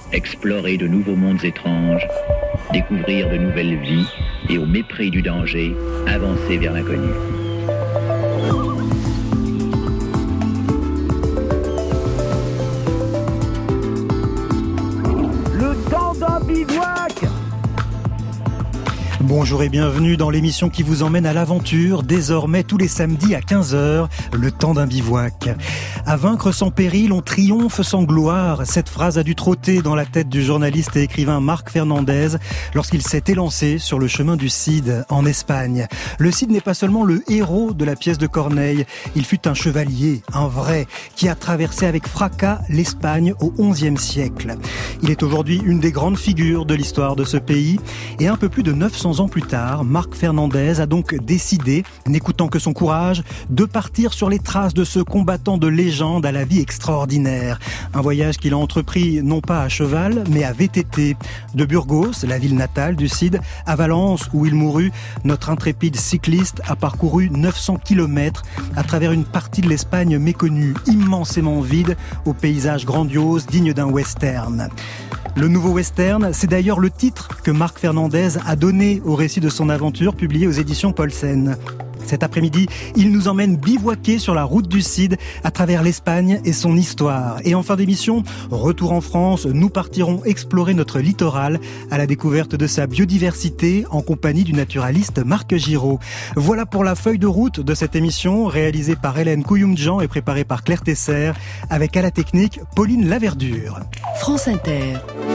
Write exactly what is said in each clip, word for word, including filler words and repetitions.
explorer de nouveaux mondes étranges, découvrir de nouvelles vies et au mépris du danger, avancer vers l'inconnu. Le temps d'un bivouac! Bonjour et bienvenue dans l'émission qui vous emmène à l'aventure, désormais tous les samedis à quinze heures, le temps d'un bivouac. À vaincre sans péril, on triomphe sans gloire. Cette phrase a dû trotter dans la tête du journaliste et écrivain Marc Fernandez lorsqu'il s'est élancé sur le chemin du Cid en Espagne. Le Cid n'est pas seulement le héros de la pièce de Corneille, il fut un chevalier, un vrai, qui a traversé avec fracas l'Espagne au onzième siècle. Il est aujourd'hui une des grandes figures de l'histoire de ce pays et un peu plus de neuf cents ans plus tard, Marc Fernandez a donc décidé, n'écoutant que son courage, de partir sur les traces de ce combattant de légende à la vie extraordinaire. Un voyage qu'il a entrepris non pas à cheval, mais à V T T. De Burgos, la ville natale du Cid, à Valence, où il mourut, notre intrépide cycliste a parcouru neuf cents kilomètres à travers une partie de l'Espagne méconnue, immensément vide, aux paysages grandioses, dignes d'un western. Le nouveau western, c'est d'ailleurs le titre que Marc Fernandez a donné au récit de son aventure publié aux éditions Paulsen. Cet après-midi, il nous emmène bivouaquer sur la route du Cid à travers l'Espagne et son histoire. Et en fin d'émission, retour en France, nous partirons explorer notre littoral à la découverte de sa biodiversité en compagnie du naturaliste Marc Giraud. Voilà pour la feuille de route de cette émission réalisée par Hélène Couilloum-Jean et préparée par Claire Tesser avec à la technique Pauline Laverdure. France Inter.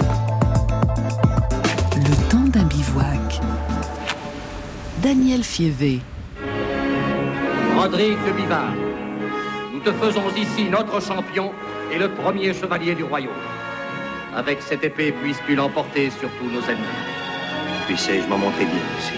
Le temps d'un bivouac. Daniel Fievé. Rodrigue de Bivar, nous te faisons ici notre champion et le premier chevalier du royaume. Avec cette épée, puisses-tu l'emporter sur tous nos ennemis. Puissais-je m'en montrer digne aussi.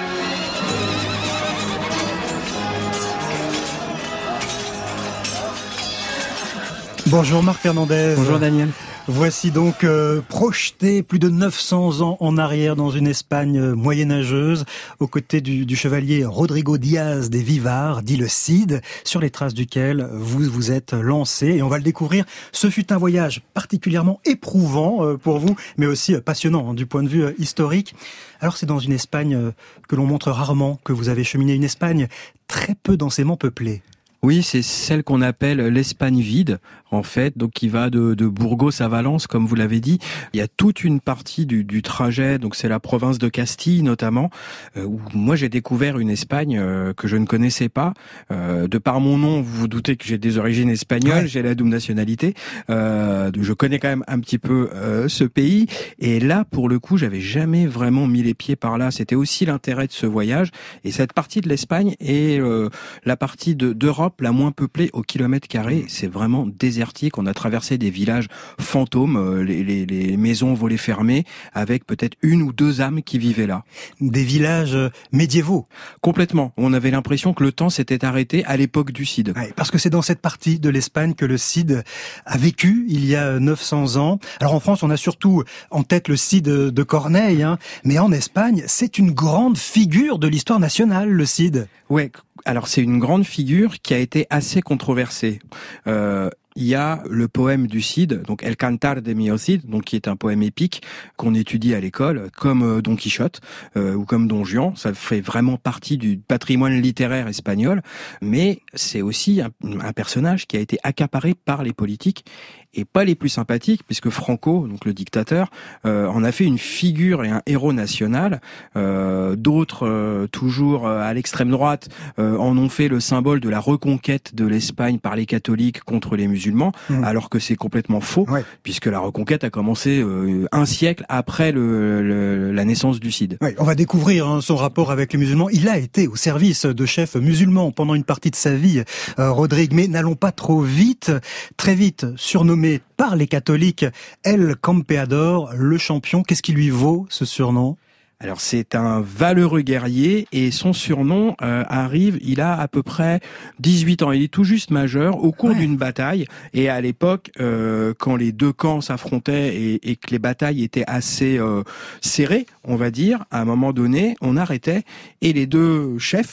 Bonjour Marc Fernandez. Bonjour Daniel. Voici donc euh, projeté plus de neuf cents ans en arrière dans une Espagne euh, moyenâgeuse, aux côtés du, du chevalier Rodrigo Diaz de Vivar, dit le Cid, sur les traces duquel vous vous êtes lancé. Et on va le découvrir. Ce fut un voyage particulièrement éprouvant euh, pour vous, mais aussi euh, passionnant hein, du point de vue euh, historique. Alors c'est dans une Espagne euh, que l'on montre rarement que vous avez cheminé, une Espagne très peu densément peuplée. Oui, c'est celle qu'on appelle l'Espagne vide, en fait, donc qui va de, de Burgos à Valence, comme vous l'avez dit. Il y a toute une partie du, du trajet, donc c'est la province de Castille notamment, euh, où moi j'ai découvert une Espagne euh, que je ne connaissais pas. Euh, de par mon nom, vous vous doutez que j'ai des origines espagnoles, ouais. J'ai la double nationalité, euh, donc je connais quand même un petit peu euh, ce pays. Et là, pour le coup, j'avais jamais vraiment mis les pieds par là. C'était aussi l'intérêt de ce voyage. Et cette partie de l'Espagne est euh, la partie de, d'Europe la moins peuplée au kilomètre carré, c'est vraiment désertique. On a traversé des villages fantômes, les, les, les maisons volets fermées, avec peut-être une ou deux âmes qui vivaient là. Des villages médiévaux. Complètement. On avait l'impression que le temps s'était arrêté à l'époque du Cid. Ouais, parce que c'est dans cette partie de l'Espagne que le Cid a vécu il y a neuf cents ans. Alors en France, on a surtout en tête le Cid de Corneille, hein, mais en Espagne, c'est une grande figure de l'histoire nationale, le Cid. Ouais. Alors c'est une grande figure qui a été assez controversée. Euh, il y a le poème du Cid, donc El Cantar de mi Cid, donc qui est un poème épique qu'on étudie à l'école, comme Don Quichotte euh, ou comme Don Juan. Ça fait vraiment partie du patrimoine littéraire espagnol, mais c'est aussi un, un personnage qui a été accaparé par les politiques et pas les plus sympathiques, puisque Franco, donc le dictateur, euh, en a fait une figure et un héros national. Euh, d'autres, euh, toujours à l'extrême droite, euh, en ont fait le symbole de la reconquête de l'Espagne par les catholiques contre les musulmans, mmh. alors que c'est complètement faux, ouais. puisque la reconquête a commencé euh, un siècle après le, le, la naissance du Cid. Ouais, on va découvrir hein, son rapport avec les musulmans. Il a été au service de chefs musulmans pendant une partie de sa vie, euh, Rodrigue, mais n'allons pas trop vite. Très vite, surnommé par les catholiques El Campeador, le champion. Qu'est-ce qui lui vaut ce surnom ? Alors c'est un valeureux guerrier et son surnom euh, arrive, il a à peu près dix-huit ans, il est tout juste majeur au cours ouais. d'une bataille et à l'époque euh, quand les deux camps s'affrontaient et, et que les batailles étaient assez euh, serrées, on va dire, à un moment donné, on arrêtait et les deux chefs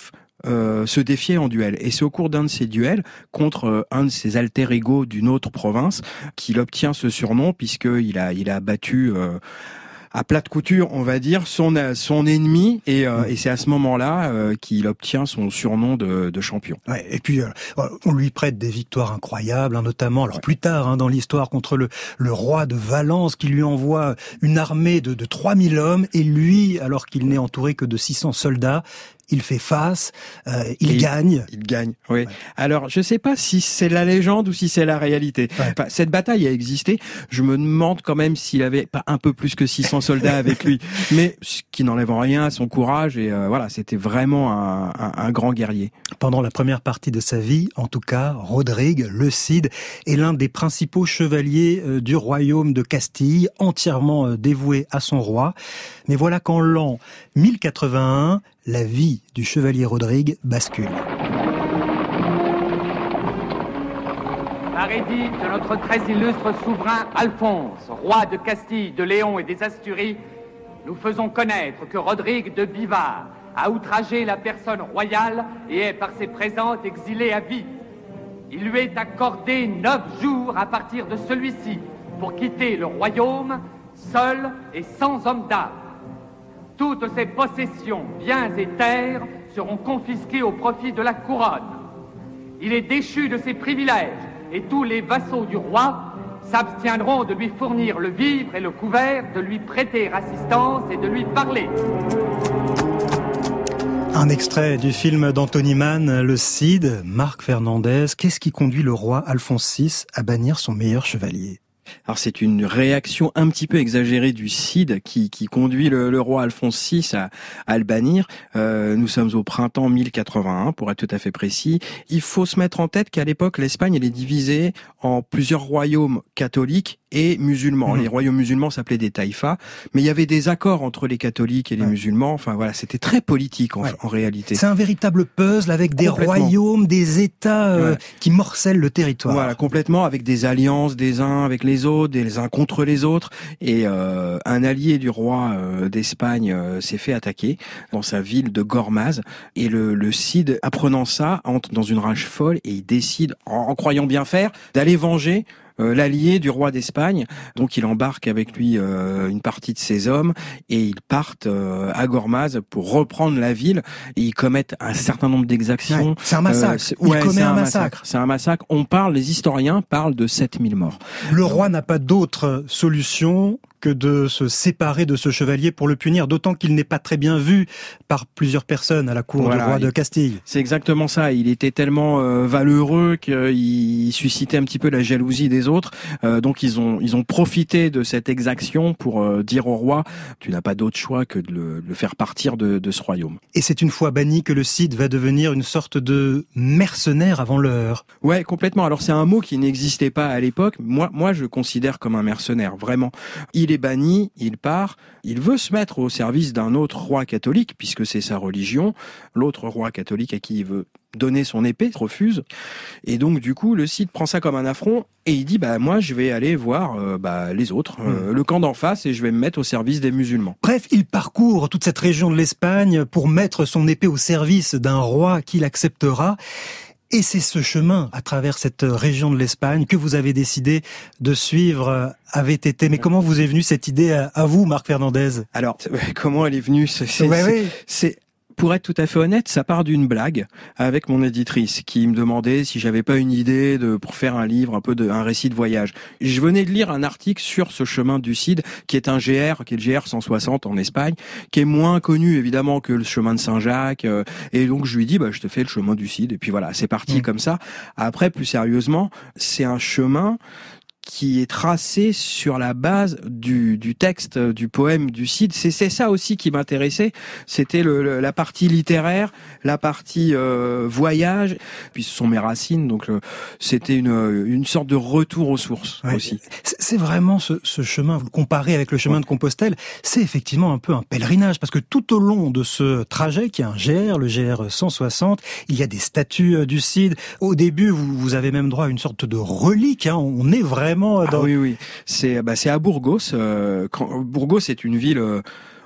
euh, se défier en duel. Et c'est au cours d'un de ces duels contre euh, un de ses alter ego d'une autre province qu'il obtient ce surnom, puisqu'il a, il a battu euh, à plate couture, on va dire, son son ennemi, et, euh, et c'est à ce moment-là euh, qu'il obtient son surnom de, de champion. Ouais, et puis euh, on lui prête des victoires incroyables, hein, notamment alors ouais. plus tard hein, dans l'histoire contre le le roi de Valence, qui lui envoie une armée de de trois mille hommes, et lui, alors qu'il n'est entouré que de six cents soldats, il fait face, euh, il et gagne. Il, il gagne, oui. Ouais. Alors, je sais pas si c'est la légende ou si c'est la réalité. Ouais. Enfin, cette bataille a existé. Je me demande quand même s'il avait pas un peu plus que six cents soldats avec lui. Mais ce qui n'enlève en rien à son courage. Et euh, voilà, c'était vraiment un, un, un grand guerrier. Pendant la première partie de sa vie, en tout cas, Rodrigue, le Cid, est l'un des principaux chevaliers euh, du royaume de Castille, entièrement euh, dévoué à son roi. Mais voilà qu'en l'an mille quatre-vingt-un, la vie du chevalier Rodrigue bascule. Par édit de notre très illustre souverain Alphonse, roi de Castille, de Léon et des Asturies, nous faisons connaître que Rodrigue de Bivar a outragé la personne royale et est par ses présentes exilé à vie. Il lui est accordé neuf jours à partir de celui-ci pour quitter le royaume, seul et sans homme d'âme. Toutes ses possessions, biens et terres seront confisquées au profit de la couronne. Il est déchu de ses privilèges et tous les vassaux du roi s'abstiendront de lui fournir le vivre et le couvert, de lui prêter assistance et de lui parler. Un extrait du film d'Anthony Mann, Le Cid. Marc Fernandez, qu'est-ce qui conduit le roi Alphonse six à bannir son meilleur chevalier ? Alors c'est une réaction un petit peu exagérée du Cid qui, qui conduit le, le roi Alphonse six à, à le bannir. Euh, nous sommes au printemps mille quatre-vingt-un, pour être tout à fait précis. Il faut se mettre en tête qu'à l'époque, l'Espagne elle est divisée en plusieurs royaumes catholiques et musulmans. Mmh. Les royaumes musulmans s'appelaient des taïfas, mais il y avait des accords entre les catholiques et les ouais. musulmans. Enfin voilà, c'était très politique en, ouais. en réalité. C'est un véritable puzzle avec des royaumes, des États euh, ouais. qui morcellent le territoire. Voilà, complètement, avec des alliances des uns avec les autres, des uns contre les autres. Et euh, un allié du roi euh, d'Espagne euh, s'est fait attaquer dans sa ville de Gormaz. Et le, le Cid, apprenant ça, entre dans une rage folle et il décide, en, en croyant bien faire, d'aller venger Euh, l'allié du roi d'Espagne. Donc il embarque avec lui euh, une partie de ses hommes et ils partent euh, à Gormaz pour reprendre la ville, et ils commettent un certain nombre d'exactions. Ouais, c'est un massacre. Euh, c'est, il ouais, commet un, un massacre. massacre. C'est un massacre. On parle, les historiens parlent de sept mille morts. Le roi n'a pas d'autre solution que de se séparer de ce chevalier pour le punir, d'autant qu'il n'est pas très bien vu par plusieurs personnes à la cour voilà, du roi de Castille. C'est exactement ça. Il était tellement euh, valeureux qu'il suscitait un petit peu la jalousie des autres. Euh, donc ils ont ils ont profité de cette exaction pour euh, dire au roi, tu n'as pas d'autre choix que de le, de le faire partir de, de ce royaume. Et c'est une fois banni que le Cid va devenir une sorte de mercenaire avant l'heure. Ouais, complètement. Alors c'est un mot qui n'existait pas à l'époque. Moi, moi, je le considère comme un mercenaire, vraiment. Il est banni, il part, il veut se mettre au service d'un autre roi catholique, puisque c'est sa religion. L'autre roi catholique à qui il veut donner son épée refuse. Et donc, du coup, le Cid prend ça comme un affront et il dit, bah, moi, je vais aller voir euh, bah, les autres, euh, mmh. le camp d'en face, et je vais me mettre au service des musulmans. Bref, il parcourt toute cette région de l'Espagne pour mettre son épée au service d'un roi qu'il acceptera. Et c'est ce chemin, à travers cette région de l'Espagne, que vous avez décidé de suivre avec Tété. Mais comment vous est venue cette idée à, à vous, Marc Fernandez ? Alors, comment elle est venue ? C'est, c'est, ouais, c'est, ouais. c'est pour être tout à fait honnête, ça part d'une blague avec mon éditrice qui me demandait si j'avais pas une idée de pour faire un livre, un peu de un récit de voyage. Je venais de lire un article sur ce chemin du Cid, qui est un G R, qui est le G R cent soixante en Espagne, qui est moins connu évidemment que le chemin de Saint-Jacques. Et donc je lui dis, bah je te fais le chemin du Cid. Et puis voilà, c'est parti mmh. comme ça. Après, plus sérieusement, c'est un chemin qui est tracé sur la base du, du texte, du poème du Cid. C'est, c'est ça aussi qui m'intéressait. C'était le, le, la partie littéraire, la partie euh, voyage. Puis ce sont mes racines, donc le, c'était une, une sorte de retour aux sources ouais, aussi. C'est vraiment ce, ce chemin, vous le comparez avec le chemin ouais. de Compostelle, c'est effectivement un peu un pèlerinage, parce que tout au long de ce trajet, qui est un G R, le G R cent soixante, il y a des statues du Cid. Au début, vous, vous avez même droit à une sorte de relique. Hein. On est vraiment Ah oui, oui. C'est, bah, c'est à Burgos. Euh, quand, Burgos est une ville euh,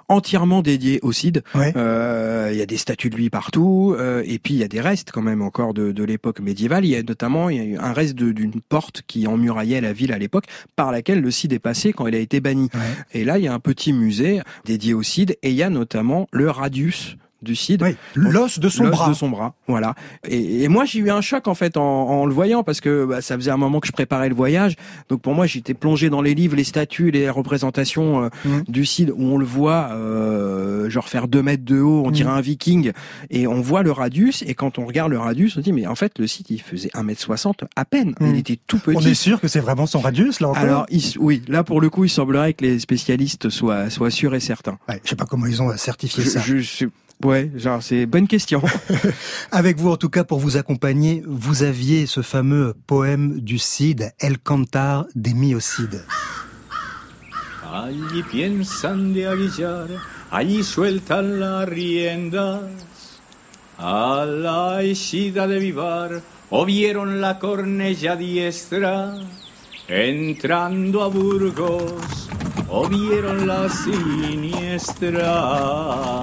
entièrement dédié au Cid. Ouais. Euh, il y a des statues de lui partout, euh, et puis il y a des restes quand même encore de, de l'époque médiévale. Il y a notamment il y a eu un reste de, d'une porte qui emmuraillait la ville à l'époque, par laquelle le Cid est passé quand il a été banni. Ouais. Et là, il y a un petit musée dédié au Cid, et il y a notamment le radius du Cid, oui, l'os de son l'os bras, de son bras, voilà. Et, et moi j'ai eu un choc en fait en, en le voyant parce que bah, ça faisait un moment que je préparais le voyage, donc pour moi j'étais plongé dans les livres, les statues, les représentations euh, mmh. du Cid où on le voit euh, genre faire deux mètres de haut, on dirait mmh. un Viking, et on voit le radius, et quand on regarde le radius, on dit mais en fait le Cid il faisait un mètre soixante à peine, mmh. il était tout petit. On est sûr que c'est vraiment son radius là encore? Alors il, oui, là pour le coup il semblerait que les spécialistes soient soient sûrs et certains. Ouais, je sais pas comment ils ont certifié je, ça. Je, je, Ouais, genre c'est bonne question. Avec vous en tout cas pour vous accompagner, vous aviez ce fameux poème du Cid, El Cantar de mi Cid. Allí piensan de aguillar, allí sueltan las riendas, a la eixida de Vivar, o vieron la cornella diestra, entrando a Burgos, o vieron la siniestra.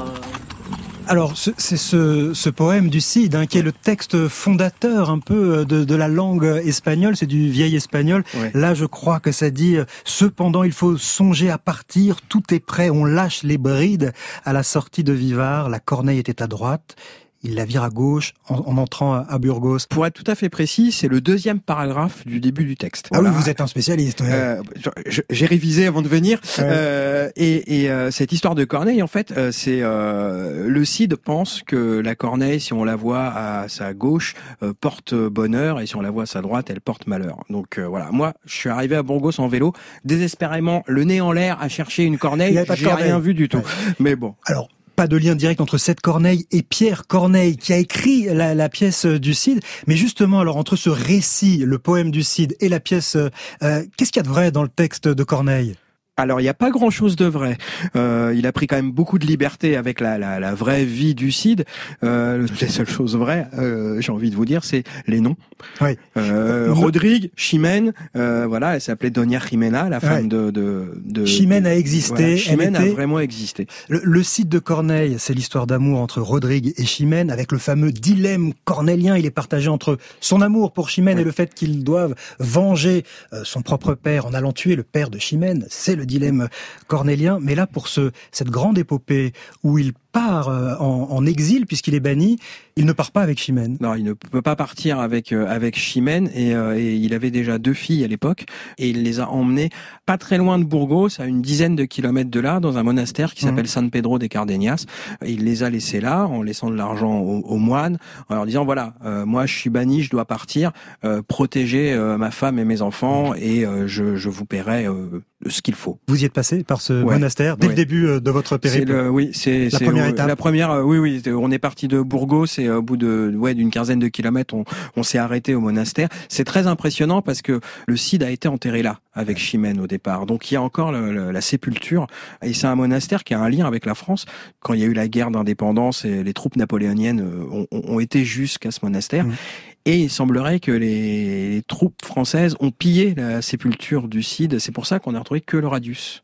Alors, c'est ce, ce poème du Cid hein, qui est le texte fondateur un peu de, de la langue espagnole, c'est du vieil espagnol. Ouais. Là, je crois que ça dit « Cependant, il faut songer à partir, tout est prêt, on lâche les brides. » À la sortie de Vivar, la corneille était à droite. Il la vire à gauche en, en entrant à Burgos. Pour être tout à fait précis, c'est le deuxième paragraphe du début du texte. Ah voilà. Oui, vous êtes un spécialiste. Ouais. Euh, j'ai révisé avant de venir. Ouais. Euh, et et euh, cette histoire de Corneille, en fait, euh, c'est euh, le Cid pense que la corneille, si on la voit à sa gauche, euh, porte bonheur, et si on la voit à sa droite, elle porte malheur. Donc euh, voilà, moi, je suis arrivé à Burgos en vélo, désespérément, le nez en l'air, à chercher une corneille. J'ai rien vu du tout. Ouais. Mais bon. Alors. Pas de lien direct entre cette Corneille et Pierre Corneille qui a écrit la, la pièce du Cid. Mais justement, alors entre ce récit, le poème du Cid et la pièce, euh, qu'est-ce qu'il y a de vrai dans le texte de Corneille ? Alors, il n'y a pas grand-chose de vrai. Euh, il a pris quand même beaucoup de liberté avec la, la, la vraie vie du Cid. Euh, les seules choses vraies, euh, j'ai envie de vous dire, c'est les noms. Oui. Euh, Rodrigue, Chimène, euh, voilà, elle s'appelait Doña Jimena, la femme ouais. de, de, de... Chimène a existé. Voilà, Chimène était... a vraiment existé. Le, le Cid de Corneille, c'est l'histoire d'amour entre Rodrigue et Chimène, avec le fameux dilemme cornélien. Il est partagé entre son amour pour Chimène ouais. et le fait qu'ils doivent venger euh, son propre père en allant tuer le père de Chimène. C'est le dilemme cornélien, mais là pour ce cette grande épopée où il part en, en exil puisqu'il est banni, il ne part pas avec Chimène. Non, il ne peut pas partir avec euh, avec Chimène et, euh, et il avait déjà deux filles à l'époque et il les a emmenées pas très loin de Burgos, à une dizaine de kilomètres de là, dans un monastère qui s'appelle mmh. San Pedro de Cardeñas. Il les a laissés là en laissant de l'argent aux, aux moines, en leur disant voilà, euh, moi je suis banni, je dois partir, euh, protéger euh, ma femme et mes enfants et euh, je, je vous paierai euh, ce qu'il faut. Vous y êtes passé par ce ouais. monastère dès ouais. le début de votre périple. C'est le, oui, c'est la première euh, étape. La première, euh, oui, oui. On est parti de Burgos et au bout de ouais d'une quinzaine de kilomètres, on, on s'est arrêté au monastère. C'est très impressionnant parce que le Cid a été enterré là avec Chimène au départ. Donc il y a encore le, le, la sépulture et c'est un monastère qui a un lien avec la France. Quand il y a eu la guerre d'indépendance et les troupes napoléoniennes ont, ont été jusqu'à ce monastère. Mmh. Et il semblerait que les, les troupes françaises ont pillé la sépulture du Cid. C'est pour ça qu'on n'a retrouvé que le radius.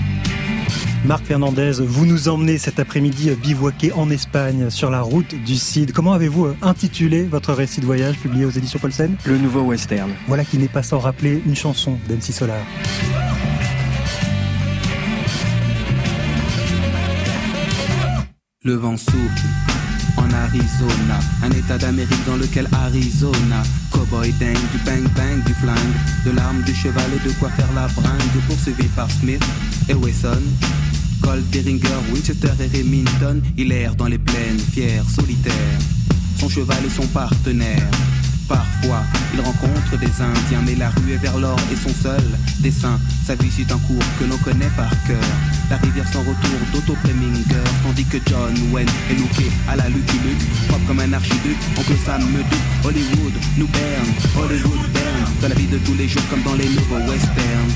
Marc Fernandez, vous nous emmenez cet après-midi bivouaquer en Espagne sur la route du Cid. Comment avez-vous intitulé votre récit de voyage publié aux éditions Paulsen ? Le nouveau western. Voilà qui n'est pas sans rappeler une chanson d'M C Solar. Le vent souffle en Arizona, un état d'Amérique dans lequel Arizona, cowboy dingue, du bang bang, du flingue, de l'arme, du cheval et de quoi faire la bringue, poursuivi par Smith et Wesson, Colt, Derringer, Winchester et Remington, il erre dans les plaines, fier, solitaire, son cheval est son partenaire. Parfois, il rencontre des Indiens, mais la rue est vers l'or et son seul dessin. Sa vie suit un cours que l'on connaît par cœur. La rivière sans retour d'Otto Preminger, tandis que John Wayne est looké à la Lucky Luke, propre comme un archiduc, oncle Sam me dit Hollywood nous berne, Hollywood berne, dans la vie de tous les jours comme dans les nouveaux westerns.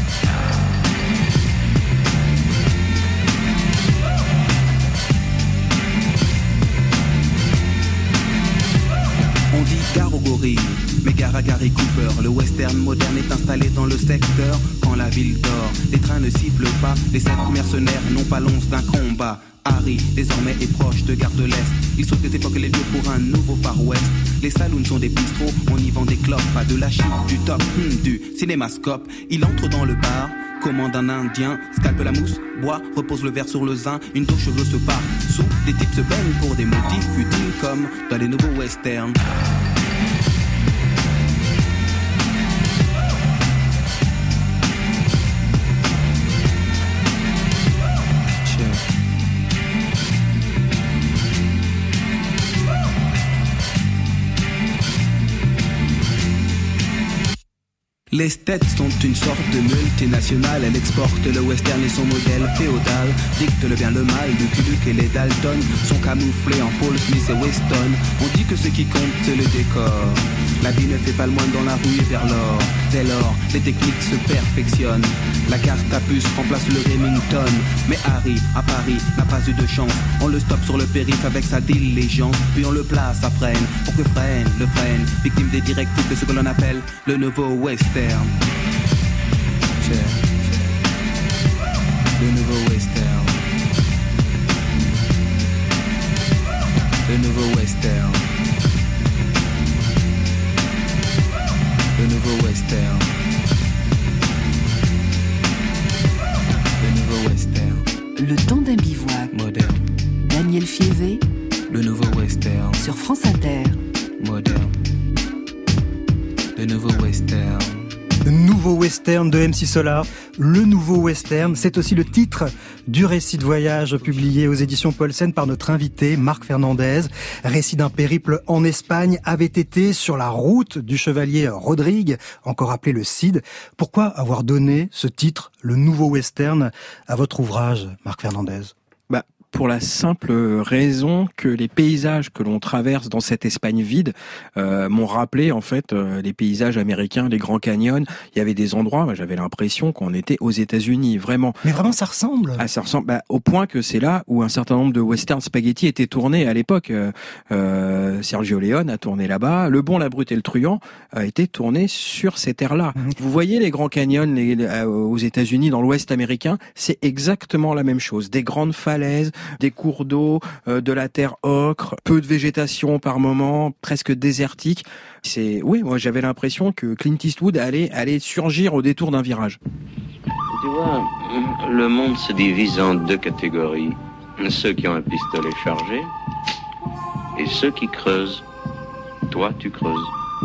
On dit gare aux gorilles, mais gare à Gary Cooper. Le western moderne est installé dans le secteur. Quand la la ville d'or. Les trains ne sifflent pas, les sept mercenaires n'ont pas l'once d'un combat. Harry, désormais est proche de Gare de l'Est. Il saute des époques et les lieux pour un nouveau Far West. Les saloons sont des bistrots, on y vend des clopes. Pas de la chip, du top, hmm, du cinémascope. Il entre dans le bar, commande un indien, scalpe la mousse, boit, repose le verre sur le zin. Une dos cheveux se part, sous, des types se baignent pour des motifs futiles comme dans les nouveaux westerns. Les States sont une sorte de multinationale. Elle exporte le western et son modèle féodal. Dicte le bien, le mal, Lucky Luke et les Dalton sont camouflés en Paul Smith et Weston. On dit que ce qui compte c'est le décor. La vie ne fait pas le moine dans la rue et vers l'or. Dès lors, les techniques se perfectionnent. La carte à puce remplace le Remington. Mais Harry, à Paris, n'a pas eu de chance. On le stoppe sur le périph' avec sa diligence. Puis on le place à freine, pour que freine, le freine. Victime des directives de ce que l'on appelle le nouveau western. Yeah. Le nouveau western. Le nouveau western. Le nouveau western. Le nouveau western. Le temps d'un bivouac. Moderne. Daniel Fiévé. Le nouveau western. Sur France Inter. Moderne. Le nouveau western. Nouveau western de M C Solar. Le nouveau western, c'est aussi le titre du récit de voyage publié aux éditions Paulsen par notre invité Marc Fernandez. Récit d'un périple en Espagne avait été sur la route du chevalier Rodrigue, encore appelé le Cid. Pourquoi avoir donné ce titre, le nouveau western, à votre ouvrage, Marc Fernandez ? Bah, pour la simple raison que les paysages que l'on traverse dans cette Espagne vide euh, m'ont rappelé en fait euh, les paysages américains, les Grands Canyons. Il y avait des endroits, bah, j'avais l'impression qu'on était aux États-Unis, vraiment. Mais vraiment, ça ressemble. Ah, ça ressemble, bah, au point que c'est là où un certain nombre de western spaghetti étaient tournés à l'époque. Euh, euh, Sergio Leone a tourné là-bas. Le Bon, la Brute et le Truand a été tourné sur ces terres-là. Mmh. Vous voyez les Grands Canyons les, euh, aux États-Unis, dans l'Ouest américain, c'est exactement la même chose. Des grandes falaises, des cours d'eau, euh, de la terre ocre, peu de végétation par moment, presque désertique. C'est, oui, moi j'avais l'impression que Clint Eastwood allait, allait surgir au détour d'un virage. Tu vois, le monde se divise en deux catégories. Ceux qui ont un pistolet chargé et ceux qui creusent. Toi, tu creuses.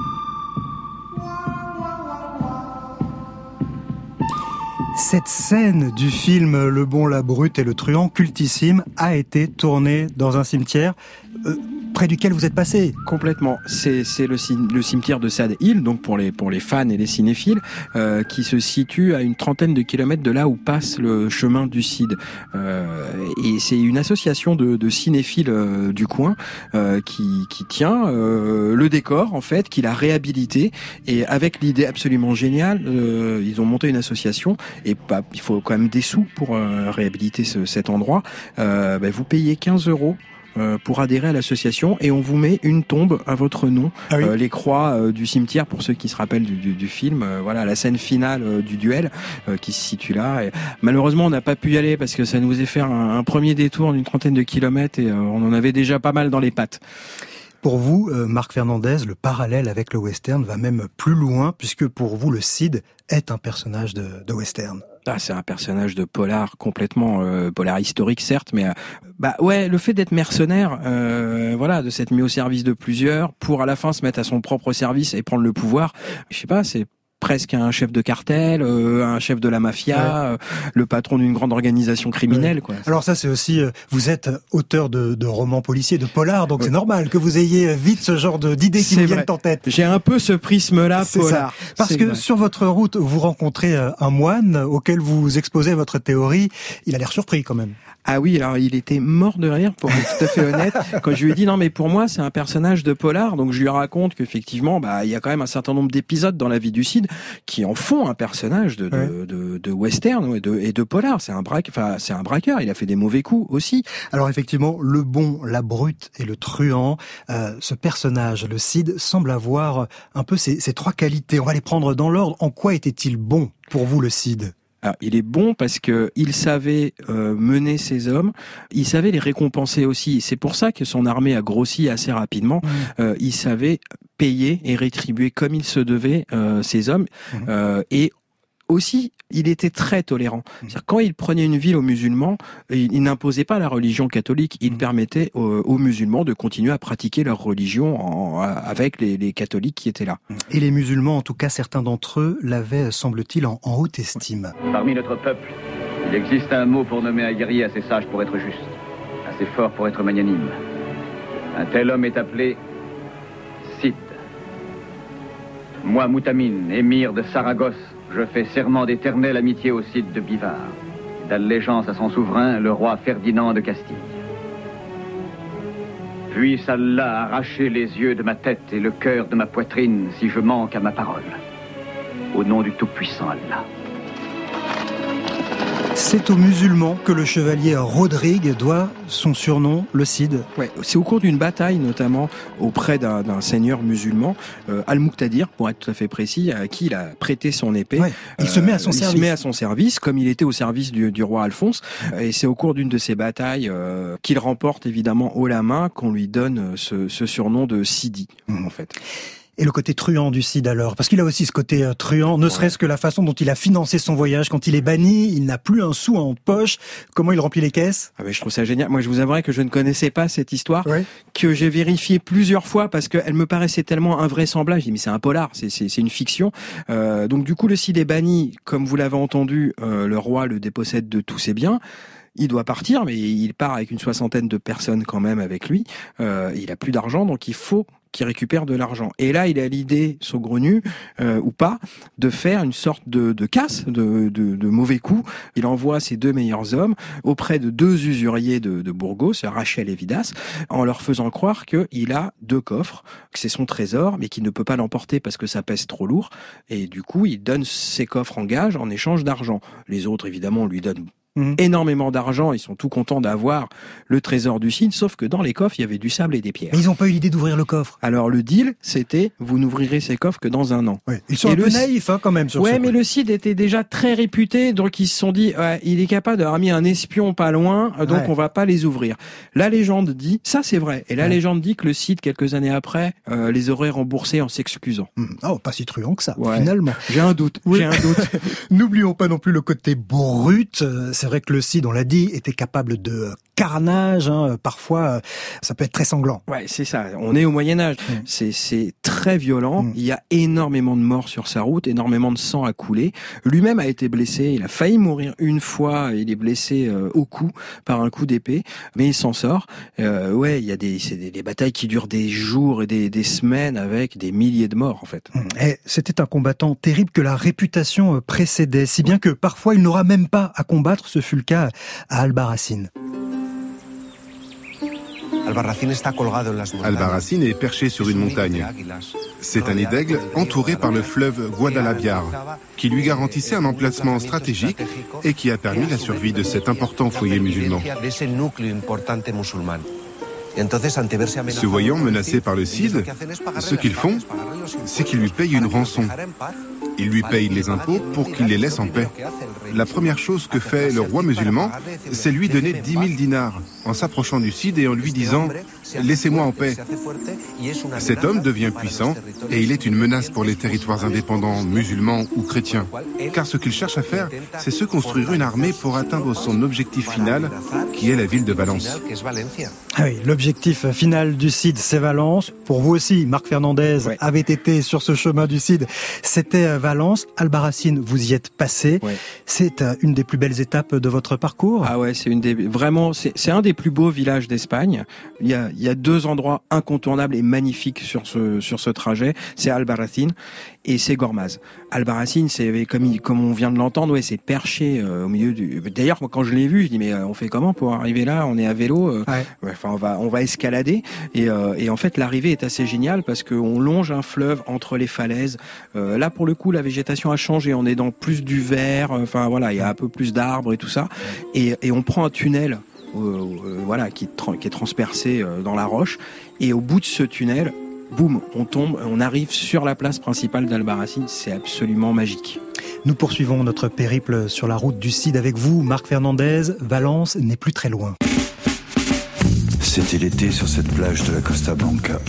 Cette scène du film Le Bon, la Brute et le Truand, cultissime, a été tournée dans un cimetière euh, près duquel vous êtes passé. Complètement. C'est, c'est le, le cimetière de Sad Hill, donc pour les, pour les fans et les cinéphiles, euh, qui se situe à une trentaine de kilomètres de là où passe le chemin du Cid. Euh, et c'est une association de, de cinéphiles euh, du coin euh, qui, qui tient euh, le décor, en fait, qui l'a réhabilité. Et avec l'idée absolument géniale, euh, ils ont monté une association. Et bah, il faut quand même des sous pour euh, réhabiliter ce, cet endroit. Euh, bah, vous payez quinze euros pour adhérer à l'association et on vous met une tombe à votre nom. Ah oui. euh, les croix euh, du cimetière, pour ceux qui se rappellent du, du, du film, euh, voilà la scène finale euh, du duel euh, qui se situe là. Et malheureusement, on n'a pas pu y aller parce que ça nous a fait un, un premier détour d'une trentaine de kilomètres et euh, on en avait déjà pas mal dans les pattes. Pour vous, euh, Marc Fernandez, le parallèle avec le western va même plus loin, puisque pour vous, le Cid est un personnage de, de western. Ah, c'est un personnage de polar complètement euh, polar historique certes, mais euh, bah ouais, le fait d'être mercenaire, euh, voilà, de s'être mis au service de plusieurs pour à la fin se mettre à son propre service et prendre le pouvoir. Je sais pas, c'est presque un chef de cartel, euh, un chef de la mafia, ouais. euh, le patron d'une grande organisation criminelle. Ouais. Quoi. Alors ça, c'est aussi, euh, vous êtes auteur de, de romans policiers, de polars, donc ouais. c'est normal que vous ayez vite ce genre de, d'idées qui c'est vous viennent vrai. en tête. J'ai un peu ce prisme-là, c'est polar. Ça. Parce c'est que vrai. sur votre route, vous rencontrez un moine auquel vous exposez votre théorie. Il a l'air surpris quand même. Ah oui, alors il était mort de rire, pour être tout à fait honnête, quand je lui ai dit non mais pour moi c'est un personnage de polar, donc je lui raconte qu'effectivement bah il y a quand même un certain nombre d'épisodes dans la vie du Cid qui en font un personnage de ouais. de, de, de western et de, et de polar. C'est un braque, enfin c'est un braqueur. Il a fait des mauvais coups aussi. Alors effectivement, le bon, la brute et le truand, euh, ce personnage, le Cid, semble avoir un peu ces, ces trois qualités. On va les prendre dans l'ordre. En quoi était-il bon pour vous, le Cid ? Alors, il est bon parce que il savait euh, mener ses hommes, il savait les récompenser aussi. C'est pour ça que son armée a grossi assez rapidement. Mmh. Euh, il savait payer et rétribuer comme il se devait euh, ses hommes. Mmh. Euh, et aussi, il était très tolérant. C'est-à-dire, quand il prenait une ville aux musulmans, il, il n'imposait pas la religion catholique. Il mmh. permettait aux, aux musulmans de continuer à pratiquer leur religion en, avec les, les catholiques qui étaient là. Et les musulmans, en tout cas certains d'entre eux, l'avaient, semble-t-il, en, en haute estime. Parmi notre peuple, il existe un mot pour nommer un guerrier assez sage pour être juste, assez fort pour être magnanime. Un tel homme est appelé Cid. Moi, Moutamine, émir de Saragosse, je fais serment d'éternelle amitié au Cid de Bivar, d'allégeance à son souverain, le roi Ferdinand de Castille. Puisse Allah arracher les yeux de ma tête et le cœur de ma poitrine si je manque à ma parole. Au nom du Tout-Puissant Allah. C'est aux musulmans que le chevalier Rodrigue doit son surnom, le Cid. Ouais, c'est au cours d'une bataille, notamment auprès d'un, d'un seigneur musulman, euh, Al-Muqtadir, pour être tout à fait précis, à qui il a prêté son épée. Ouais, il euh, se met à son il service. Il se met à son service, comme il était au service du, du roi Alphonse. Et c'est au cours d'une de ces batailles euh, qu'il remporte évidemment haut la main qu'on lui donne ce, ce surnom de Sidi, mmh. en fait. Et le côté truand du Cid alors, parce qu'il a aussi ce côté euh, truand, ne ouais. serait-ce que la façon dont il a financé son voyage. Quand il est banni, il n'a plus un sou en poche. Comment il remplit les caisses ? Ah ben, je trouve ça génial. Moi, je vous avouerai que je ne connaissais pas cette histoire, ouais. que j'ai vérifié plusieurs fois parce qu'elle me paraissait tellement invraisemblable. J'ai dit mais c'est un polar, c'est, c'est, c'est une fiction. Euh, donc du coup, le Cid est banni, comme vous l'avez entendu, euh, le roi le dépossède de tous ses biens. Il doit partir, mais il part avec une soixantaine de personnes quand même avec lui. Euh, il a plus d'argent, donc il faut qu'il récupère de l'argent. Et là, il a l'idée, saugrenue, euh, ou pas, de faire une sorte de, de casse, de, de, de mauvais coup. Il envoie ses deux meilleurs hommes auprès de deux usuriers de, de Burgos, Rachel et Vidas, en leur faisant croire qu'il a deux coffres, que c'est son trésor, mais qu'il ne peut pas l'emporter parce que ça pèse trop lourd. Et du coup, il donne ses coffres en gage en échange d'argent. Les autres, évidemment, lui donnent Mmh. énormément d'argent, ils sont tout contents d'avoir le trésor du Cid, sauf que dans les coffres, il y avait du sable et des pierres. Mais ils n'ont pas eu l'idée d'ouvrir le coffre. Alors le deal, c'était, vous n'ouvrirez ces coffres que dans un an. Ouais. Ils sont et un le... peu naïfs hein, quand même sur ouais, ce mais point. Le Cid était déjà très réputé, donc ils se sont dit, ouais, il est capable d'avoir mis un espion pas loin, donc ouais. on va pas les ouvrir. La légende dit, ça c'est vrai, et la ouais. légende dit que le Cid, quelques années après, euh, les aurait remboursés en s'excusant. Mmh. Oh, pas si truand que ça, ouais. finalement. J'ai un doute, oui. j'ai un doute. N'oublions pas non plus le côté brut. C'est vrai que le Cid, on l'a dit, était capable de carnage. Hein. Parfois, ça peut être très sanglant. Ouais, c'est ça. On est au Moyen-Âge. Mmh. C'est, c'est très violent. Mmh. Il y a énormément de morts sur sa route, énormément de sang à couler. Lui-même a été blessé. Il a failli mourir une fois. Il est blessé euh, au cou par un coup d'épée, mais il s'en sort. Euh, ouais, il y a des, c'est des, des batailles qui durent des jours et des, des semaines avec des milliers de morts, en fait. Mmh. Et c'était un combattant terrible que la réputation précédait, si bien que parfois il n'aura même pas à combattre. Ce fut le cas à Albarracín. Albarracín est perché sur une montagne. C'est un nid d'aigle entouré par le fleuve Guadalaviar, qui lui garantissait un emplacement stratégique et qui a permis la survie de cet important foyer musulman. Se voyant menacé par le Cid, ce qu'ils font, c'est qu'ils lui payent une rançon. Ils lui payent les impôts pour qu'il les laisse en paix. La première chose que fait le roi musulman, c'est lui donner dix mille dinars en s'approchant du Cid et en lui disant « Laissez-moi en paix ». Cet homme devient puissant et il est une menace pour les territoires indépendants, musulmans ou chrétiens. Car ce qu'il cherche à faire, c'est se construire une armée pour atteindre son objectif final, qui est la ville de Valence. Ah oui, l'objectif final du Cid, c'est Valence. Pour vous aussi, Marc Fernandez ouais. avait été sur ce chemin du Cid. C'était Valence. Albarracín, vous y êtes passé. Ouais. C'est une des plus belles étapes de votre parcours. Ah ouais, c'est une des vraiment, c'est, c'est un des plus beaux villages d'Espagne. Il y a, il y a deux endroits incontournables et magnifiques sur ce sur ce trajet. c'est Albarracín et c'est Gormaz. Albarracín, c'est comme, il, comme on vient de l'entendre, ouais, c'est perché euh, au milieu du. D'ailleurs, moi, quand je l'ai vu, je dis mais euh, on fait comment pour arriver là? On est à vélo, euh, ouais. Ouais, enfin on va on va escalader et, euh, et en fait l'arrivée est assez géniale parce qu'on longe un fleuve entre les falaises. Euh, là pour le coup, la végétation a changé. On est dans plus du vert. Enfin euh, voilà, il y a un peu plus d'arbres et tout ça. Et, et on prend un tunnel, euh, euh, voilà, qui, qui est transpercé euh, dans la roche. Et au bout de ce tunnel, boum, on tombe, on arrive sur la place principale d'Albarracín. C'est absolument magique. Nous poursuivons notre périple sur la route du Cid avec vous, Marc Fernandez. Valence n'est plus très loin. C'était l'été sur cette plage de la Costa Blanca.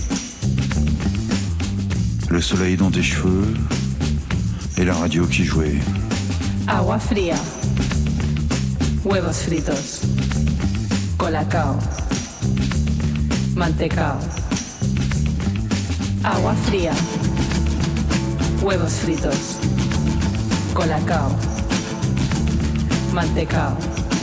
Le soleil dans tes cheveux et la radio qui jouait. Agua fría, huevos fritos, colacao, mantecao. Agua fría, huevos fritos, colacao, mantecao,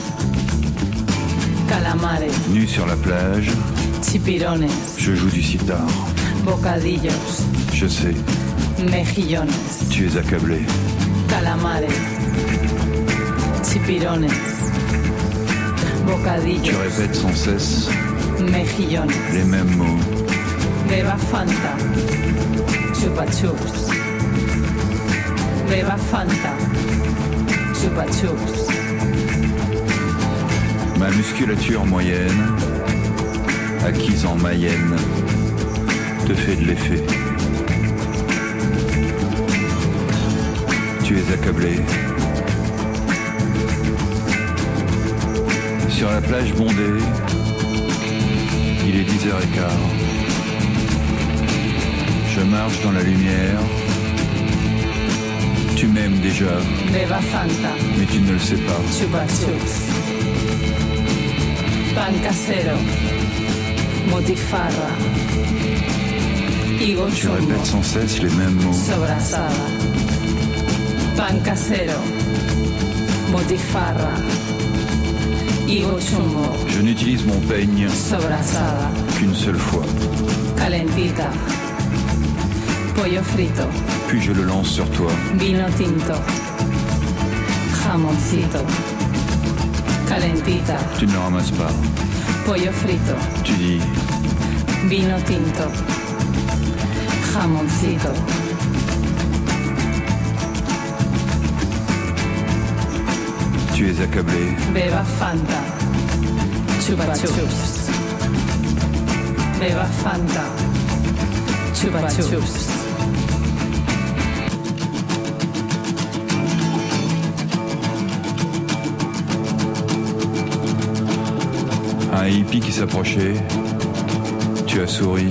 calamares. Nu sur la plage, chipirones, je joue du sitar. Bocadillos, je sais. Mejillones, tu es accablé. Calamares, chipirones, bocadillos. Tu répètes sans cesse mejillones, les mêmes mots. Beba Fanta, chupa chups. Beba Fanta, chupa chups. Ma musculature moyenne, acquise en Mayenne, te fait de l'effet. Tu es accablé. Sur la plage bondée, il est dix heures quinze. Je marche dans la lumière. Tu m'aimes déjà. Beba Fanta, mais tu ne le sais pas. Chupa chups. Pan casero, motifarra, higo chumbo. Tu répètes sans cesse les mêmes mots. Sobrasada. Pan casero, motifarra, higo chumbo. Je n'utilise mon peigne sobrasada qu'une seule fois. Calentita, pollo frito. Puis je le lance sur toi. Vino tinto, jamoncito. Calentita. Tu ne le ramasses pas. Pollo frito. Tu dis. Vino tinto, jamoncito. Tu es accablé. Beba Fanta, chupa chups. Beba Fanta, chupa chups. Un hippie qui s'approchait. Tu as souri.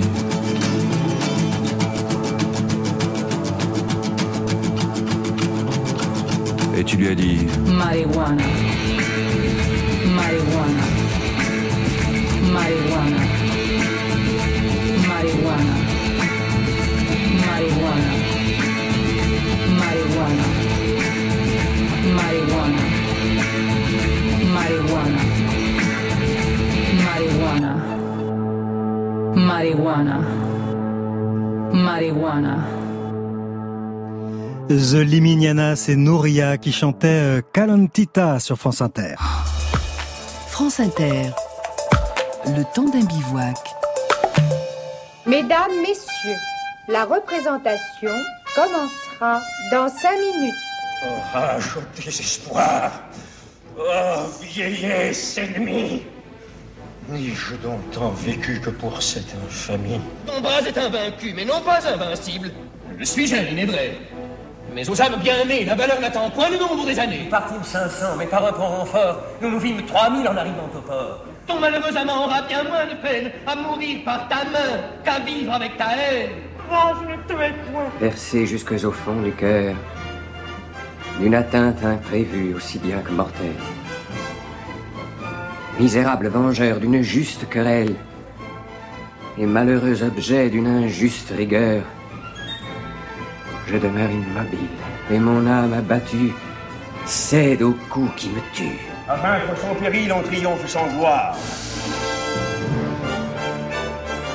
Et tu lui as dit. Marijuana, marijuana, marijuana, marijuana, marijuana, marijuana, marijuana, marijuana, marijuana, marijuana, marijuana. The Liminiana, c'est Nouria qui chantait euh, Calentita sur France Inter. France Inter, le temps d'un bivouac. Mesdames, messieurs, la représentation commencera dans cinq minutes. Orage au désespoir, oh vieillesse ennemie, n'ai-je donc tant vécu que pour cette infamie? Ton bras est invaincu, mais non pas invincible. Je suis un inébré. Mais aux âmes bien nées, la valeur n'attend point le nombre des années. Nous partîmes cinq cents, mais par un prompt renfort, nous nous vîmes trois mille en arrivant au port. Ton malheureux amant aura bien moins de peine à mourir par ta main qu'à vivre avec ta haine. Oh, je ne tuerai point. Percé jusqu'au fond du cœur, d'une atteinte imprévue aussi bien que mortelle. Misérable vengeur d'une juste querelle, et malheureux objet d'une injuste rigueur, je demeure immobile, et mon âme abattue cède aux coups qui me tuent. À vaincre son péril, on triomphe sans gloire.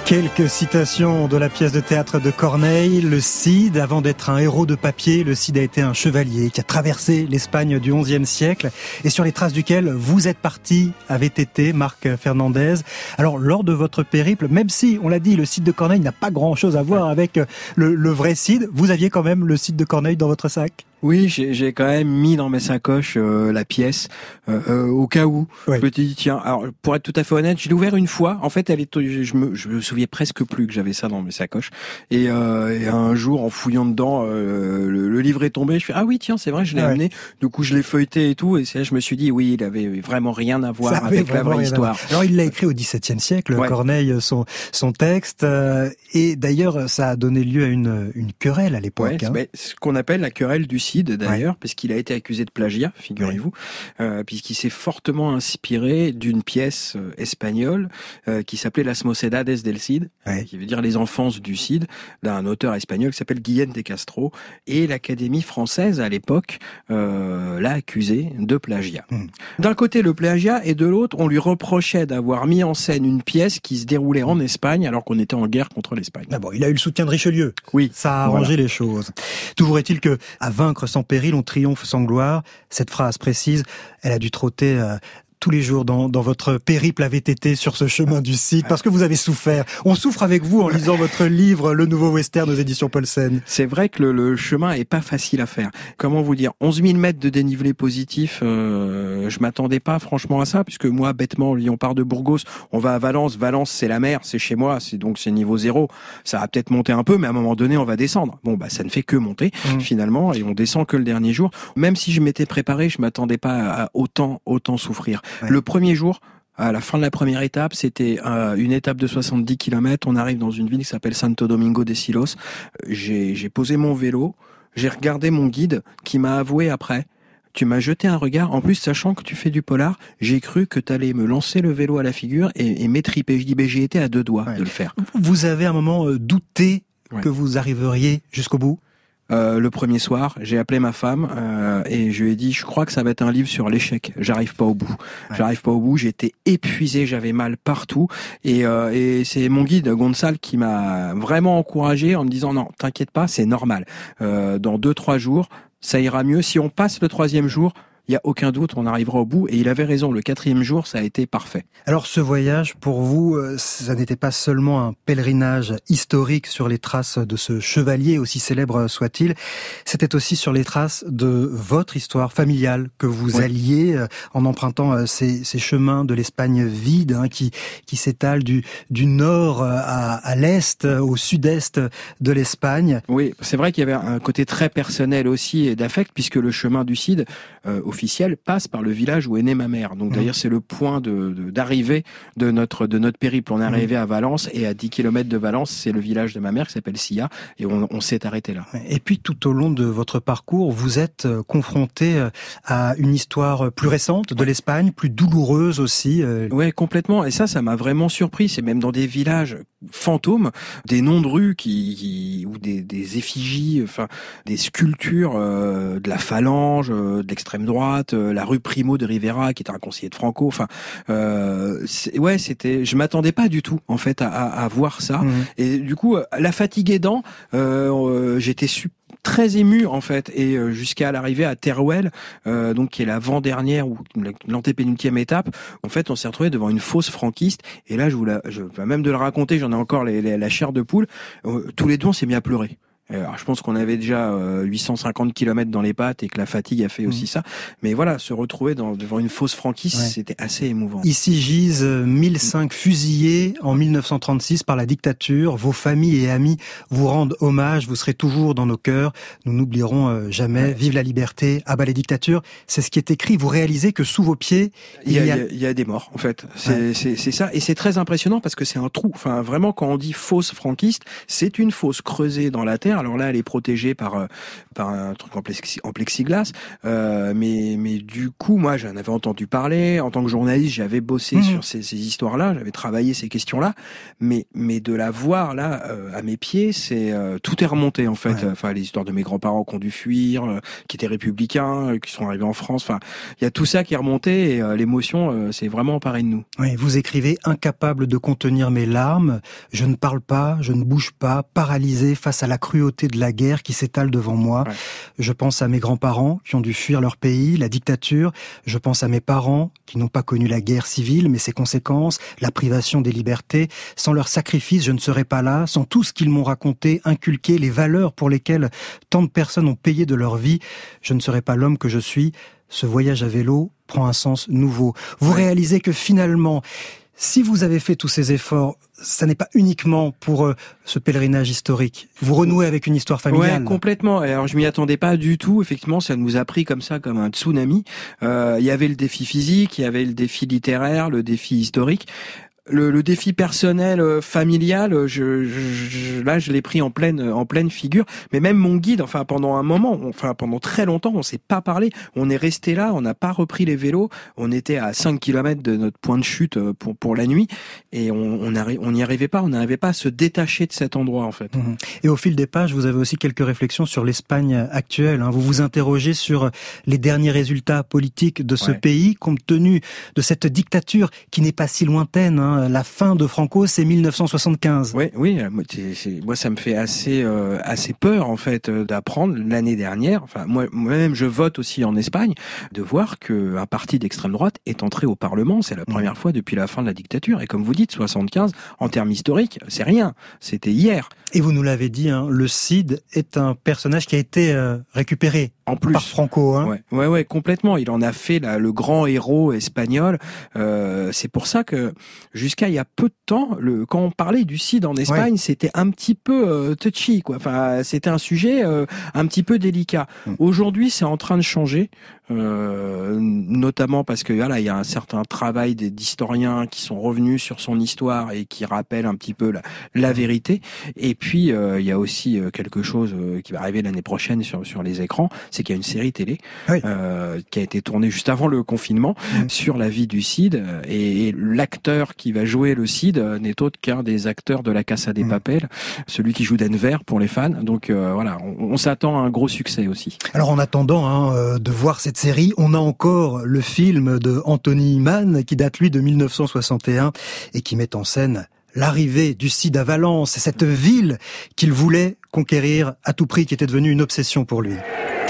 Quelques citations de la pièce de théâtre de Corneille. Le Cid, avant d'être un héros de papier, le Cid a été un chevalier qui a traversé l'Espagne du onzième siècle et sur les traces duquel vous êtes parti avait été Marc Fernandez. Alors, lors de votre périple, même si, on l'a dit, le Cid de Corneille n'a pas grand-chose à voir avec le, le vrai Cid, vous aviez quand même le Cid de Corneille dans votre sac ? Oui, j'ai, j'ai quand même mis dans mes sacoches euh, la pièce euh, euh, au cas où. Oui. Je me suis dit tiens, alors pour être tout à fait honnête, je l'ai ouvert une fois. En fait, elle est, je me, je me souviens presque plus que j'avais ça dans mes sacoches. Et, euh, et un jour, en fouillant dedans, euh, le, le livre est tombé. Je fais ah oui tiens, c'est vrai, je l'ai ah amené. Ouais. Du coup, je l'ai feuilleté et tout. Et c'est là, je me suis dit oui, il avait vraiment rien à voir ça avec la vraie histoire. Alors il l'a écrit au dix-septième siècle, ouais. Corneille, son son texte. Euh, et d'ailleurs, ça a donné lieu à une une querelle à l'époque. Ouais, hein. C'est ce qu'on appelle la querelle du Cid d'ailleurs. Ouais. Qu'il a été accusé de plagiat, figurez-vous, ouais. euh, puisqu'il s'est fortement inspiré d'une pièce euh, espagnole euh, qui s'appelait Las Mocedades del Cid, ouais. qui veut dire les enfances du Cid, d'un auteur espagnol qui s'appelle Guillén de Castro, et l'Académie française à l'époque euh, l'a accusé de plagiat. Mmh. D'un côté le plagiat et de l'autre on lui reprochait d'avoir mis en scène une pièce qui se déroulait en Espagne alors qu'on était en guerre contre l'Espagne. Ah bon, il a eu le soutien de Richelieu. Oui, ça a arrangé voilà. les choses. Toujours est-il que à vaincre sans péril on triomphe sans gloire. Cette phrase précise, elle a dû trotter euh, tous les jours dans, dans votre périple avait été sur ce chemin du Cid, parce que vous avez souffert. On souffre avec vous en lisant votre livre, Le Nouveau Western aux éditions Paulsen. C'est vrai que le, le chemin est pas facile à faire. Comment vous dire, onze mille mètres de dénivelé positif, euh, je m'attendais pas franchement à ça, puisque moi, bêtement, on part de Burgos, on va à Valence, Valence c'est la mer, c'est chez moi, c'est donc c'est niveau zéro. Ça va peut-être monter un peu, mais à un moment donné, on va descendre. Bon, bah ça ne fait que monter, mmh. finalement, et on descend que le dernier jour. Même si je m'étais préparé, je m'attendais pas à autant, autant souffrir. Ouais. Le premier jour, à la fin de la première étape, c'était euh, une étape de soixante-dix kilomètres. On arrive dans une ville qui s'appelle Santo Domingo de Silos. J'ai, j'ai posé mon vélo, j'ai regardé mon guide qui m'a avoué après. Tu m'as jeté un regard, en plus sachant que tu fais du polar, j'ai cru que t'allais me lancer le vélo à la figure et, et m'étriper. Je dis, ben, j'ai été à deux doigts ouais. de le faire. Vous avez à un moment euh, douté ouais. que vous arriveriez jusqu'au bout ? Euh, le premier soir, j'ai appelé ma femme euh, et je lui ai dit, je crois que ça va être un livre sur l'échec. J'arrive pas au bout. Ouais. J'arrive pas au bout. J'étais épuisé, j'avais mal partout. Et, euh, et c'est mon guide Gonçal qui m'a vraiment encouragé en me disant, non, t'inquiète pas, c'est normal. Euh, dans deux trois jours, ça ira mieux. Si on passe le troisième jour, il n'y a aucun doute, on arrivera au bout. Et il avait raison, le quatrième jour, ça a été parfait. Alors ce voyage, pour vous, ça n'était pas seulement un pèlerinage historique sur les traces de ce chevalier, aussi célèbre soit-il, c'était aussi sur les traces de votre histoire familiale que vous oui. alliez en empruntant ces, ces chemins de l'Espagne vide, hein, qui, qui s'étalent du, du nord à, à l'est, au sud-est de l'Espagne. Oui, c'est vrai qu'il y avait un côté très personnel aussi et d'affect, puisque le chemin du Cid, euh, officiel passe par le village où est née ma mère. Donc d'ailleurs, c'est le point de, de, d'arrivée de notre, de notre périple. On est arrivé à Valence et à dix kilomètres de Valence, c'est le village de ma mère qui s'appelle Silla et on, on s'est arrêté là. Et puis tout au long de votre parcours, vous êtes confronté à une histoire plus récente de l'Espagne, plus douloureuse aussi. Ouais, complètement. Et ça, ça m'a vraiment surpris. C'est même dans des villages fantômes, des noms de rues qui, qui ou des, des effigies, enfin des sculptures euh, de la Phalange, euh, de l'extrême droite, euh, la rue Primo de Rivera qui était un conseiller de Franco. Enfin, euh, c'est, ouais, c'était. Je m'attendais pas du tout en fait à, à, à voir ça. Mmh. Et du coup, la fatigue aidant, euh, euh, j'étais super très ému en fait et euh, jusqu'à l'arrivée à Teruel euh, donc qui est l'avant-dernière ou l'antépénultième étape. En fait, on s'est retrouvé devant une fosse franquiste et là je vous la je vais même de le raconter, j'en ai encore les, les, la chair de poule. Euh, tous les deux on s'est mis à pleurer. Alors, je pense qu'on avait déjà euh, huit cent cinquante kilomètres dans les pattes et que la fatigue a fait aussi mmh. ça. Mais voilà, se retrouver dans, devant une fosse franquiste, ouais. c'était assez émouvant. Ici gisent mille cinq fusillés en mille neuf cent trente-six par la dictature. Vos familles et amis vous rendent hommage. Vous serez toujours dans nos cœurs. Nous n'oublierons euh, jamais. Ouais. Vive la liberté, abat les dictatures. C'est ce qui est écrit. Vous réalisez que sous vos pieds, il y a, il y a, il y a des morts, en fait. C'est, ouais. c'est, c'est ça. Et c'est très impressionnant parce que c'est un trou. Enfin, vraiment, quand on dit fosse franquiste, c'est une fosse creusée dans la terre Alors là, elle est protégée par par un truc en, plexi, en plexiglas. Euh, mais mais du coup, moi, j'en avais entendu parler. En tant que journaliste, j'avais bossé mmh. sur ces, ces histoires-là. J'avais travaillé ces questions-là. Mais mais de la voir là euh, à mes pieds, c'est euh, tout est remonté en fait. Ouais. Enfin, les histoires de mes grands-parents qui ont dû fuir, euh, qui étaient républicains, euh, qui sont arrivés en France. Enfin, il y a tout ça qui est remonté et euh, l'émotion, euh, c'est vraiment emparé de nous. Oui, vous écrivez « Incapable de contenir mes larmes, je ne parle pas, je ne bouge pas, paralysé face à la cruauté de la guerre qui s'étale devant moi. Ouais. Je pense à mes grands-parents qui ont dû fuir leur pays, la dictature. Je pense à mes parents qui n'ont pas connu la guerre civile, mais ses conséquences, la privation des libertés. Sans leur sacrifice, je ne serais pas là. Sans tout ce qu'ils m'ont raconté, inculqué, les valeurs pour lesquelles tant de personnes ont payé de leur vie, je ne serais pas l'homme que je suis. Ce voyage à vélo prend un sens nouveau. Vous ouais. réalisez que finalement, si vous avez fait tous ces efforts, ça n'est pas uniquement pour euh, ce pèlerinage historique. Vous renouez avec une histoire familiale. Ouais, complètement. Alors je m'y attendais pas du tout. Effectivement, ça nous a pris comme ça, comme un tsunami. Euh, il y avait le défi physique, il y avait le défi littéraire, le défi historique. Le, le défi personnel, euh, familial, je, je, là je l'ai pris en pleine en pleine figure. Mais même mon guide, enfin pendant un moment, enfin pendant très longtemps, on s'est pas parlé. On est resté là, on n'a pas repris les vélos. On était à cinq kilomètres de notre point de chute pour pour la nuit et on on n'y on arrivait pas. On n'arrivait pas à se détacher de cet endroit en fait. Mmh. Et au fil des pages, vous avez aussi quelques réflexions sur l'Espagne actuelle. Hein. Vous vous interrogez sur les derniers résultats politiques de ce ouais. pays, compte tenu de cette dictature qui n'est pas si lointaine. Hein. La fin de Franco, c'est mille neuf cent soixante-quinze. Oui, oui. C'est, c'est, moi, ça me fait assez, euh, assez peur en fait d'apprendre l'année dernière. Enfin, moi, moi-même, je vote aussi en Espagne, de voir que un parti d'extrême droite est entré au Parlement. C'est la première mmh. fois depuis la fin de la dictature. Et comme vous dites, soixante-quinze, en termes historiques, c'est rien. C'était hier. Et vous nous l'avez dit, hein, le Cid est un personnage qui a été euh, récupéré. En plus, par Franco, hein. Ouais, ouais, ouais, complètement. Il en a fait là, le grand héros espagnol. Euh, c'est pour ça que jusqu'à il y a peu de temps, le, quand on parlait du Cid en Espagne, ouais. c'était un petit peu euh, touchy, quoi. Enfin, c'était un sujet euh, un petit peu délicat. Mmh. Aujourd'hui, c'est en train de changer, euh, notamment parce que voilà, il y a un certain travail d'historiens qui sont revenus sur son histoire et qui rappellent un petit peu la, la vérité. Et puis, euh, il y a aussi quelque chose qui va arriver l'année prochaine sur sur les écrans. C'est qu'il y a une série télé oui. euh, qui a été tournée juste avant le confinement mmh. sur la vie du Cid et, et l'acteur qui va jouer le Cid n'est autre qu'un des acteurs de La Casa de Papel, mmh. celui qui joue Denver pour les fans. Donc euh, voilà, on, on s'attend à un gros succès aussi. Alors en attendant hein, de voir cette série, on a encore le film de Anthony Mann qui date lui de mille neuf cent soixante et un et qui met en scène l'arrivée du Cid à Valence, cette ville qu'il voulait conquérir à tout prix, qui était devenue une obsession pour lui.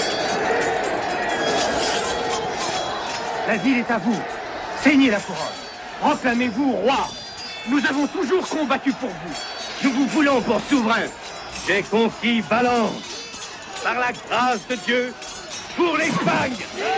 La ville est à vous. Saignez la couronne. Proclamez-vous roi. Nous avons toujours combattu pour vous. Nous vous voulons pour souverain. J'ai conquis Valence. Par la grâce de Dieu, pour l'Espagne.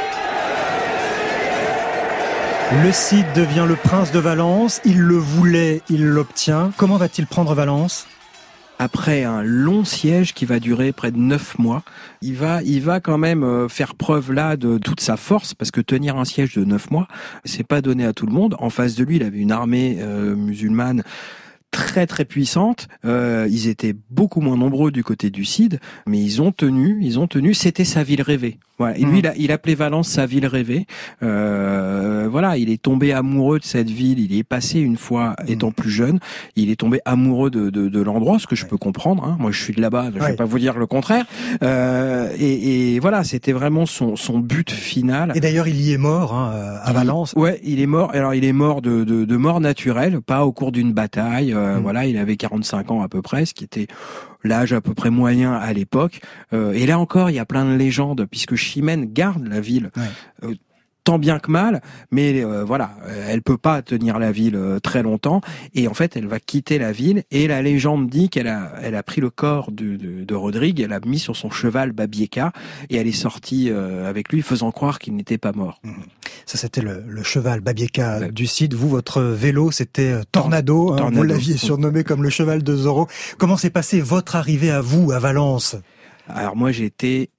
Le Cid devient le prince de Valence. Il le voulait, il l'obtient. Comment va-t-il prendre Valence ? Après un long siège qui va durer près de neuf mois, il va, il va quand même faire preuve là de toute sa force, parce que tenir un siège de neuf mois, c'est pas donné à tout le monde. En face de lui, il avait une armée euh, musulmane très très puissante. Euh, ils étaient beaucoup moins nombreux du côté du Cid, mais ils ont tenu, ils ont tenu. C'était sa ville rêvée. Voilà. Et lui, il, a, il appelait Valence sa ville rêvée. Euh, voilà, il est tombé amoureux de cette ville. Il y est passé une fois, étant plus jeune. Il est tombé amoureux de, de, de l'endroit, ce que je peux comprendre. Hein. Moi, je suis de là-bas, je ouais. vais pas vous dire le contraire. Euh, et, et voilà, c'était vraiment son, son but final. Et d'ailleurs, il y est mort hein, à Valence. Il, ouais, il est mort. Alors, il est mort de, de, de mort naturelle, pas au cours d'une bataille. Euh, mmh. Voilà, il avait quarante-cinq ans à peu près, ce qui était l'âge à peu près moyen à l'époque. Euh, et là encore, il y a plein de légendes, puisque Chimène garde la ville. Ouais. Euh, tant bien que mal, mais euh, voilà, elle peut pas tenir la ville euh, très longtemps, et en fait, elle va quitter la ville, et la légende dit qu'elle a, elle a pris le corps de, de, de Rodrigue, elle l'a mis sur son cheval Babieca, et elle est sortie euh, avec lui, faisant croire qu'il n'était pas mort. Mmh. Ça, c'était le, le cheval Babieca ouais. du Cid. Vous, votre vélo, c'était Tornado, hein, Tornado. Vous l'aviez surnommé comme le cheval de Zorro. Comment s'est passée votre arrivée à vous, à Valence ? Alors moi, j'étais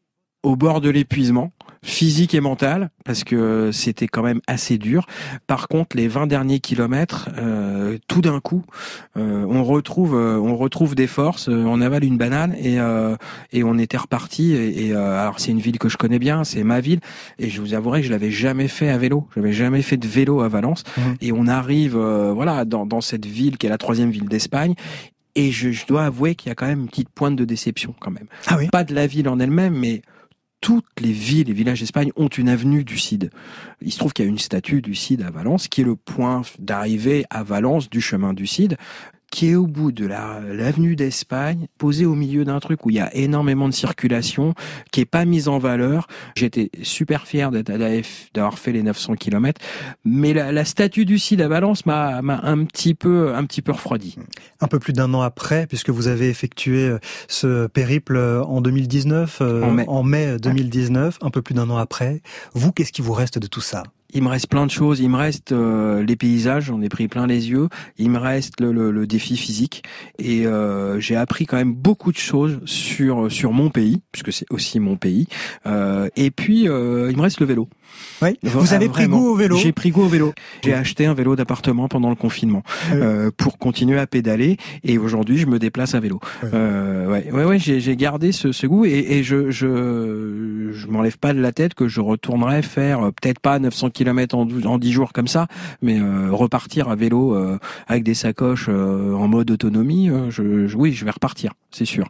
au bord de l'épuisement, physique et mental, parce que c'était quand même assez dur. Par contre, les vingt derniers kilomètres, euh, tout d'un coup, euh, on retrouve, euh, on retrouve des forces. Euh, on avale une banane et euh, et on était reparti. Et, et euh, alors c'est une ville que je connais bien, c'est ma ville, et je vous avouerai que je l'avais jamais fait à vélo. J'avais jamais fait de vélo à Valence. Mmh. Et on arrive, euh, voilà, dans dans cette ville qui est la troisième ville d'Espagne. Et je, je dois avouer qu'il y a quand même une petite pointe de déception quand même. Ah oui. Pas de la ville en elle-même, mais toutes les villes et villages d'Espagne ont une avenue du Cid. Il se trouve qu'il y a une statue du Cid à Valence, qui est le point d'arrivée à Valence du chemin du Cid, qui est au bout de la, l'avenue d'Espagne, posée au milieu d'un truc où il y a énormément de circulation, qui est pas mise en valeur. J'étais super fier d'être, d'avoir fait les neuf cents kilomètres, mais la, la statue du Cid à Valence m'a, m'a un petit peu, un petit peu refroidi. Un peu plus d'un an après, puisque vous avez effectué ce périple en deux mille dix-neuf, euh, en mai, en mai deux mille dix-neuf, un peu plus d'un an après. Vous, qu'est-ce qui vous reste de tout ça ? Il me reste plein de choses. Il me reste euh, les paysages, j'en ai pris plein les yeux. Il me reste le, le, le défi physique. Et euh, j'ai appris quand même beaucoup de choses sur sur mon pays, puisque c'est aussi mon pays. Euh, et puis, euh, il me reste le vélo. Oui. Vous avez ah, pris goût au vélo ? J'ai pris goût au vélo. J'ai acheté un vélo d'appartement pendant le confinement oui. euh, pour continuer à pédaler. Et aujourd'hui, je me déplace à vélo. Oui. Euh, ouais, ouais, ouais. J'ai, j'ai gardé ce, ce goût et, et je, je, je m'enlève pas de la tête que je retournerai faire euh, peut-être pas neuf cents kilomètres en, en dix jours comme ça, mais euh, repartir à vélo euh, avec des sacoches euh, en mode autonomie. Euh, je, je, oui, je vais repartir, c'est sûr.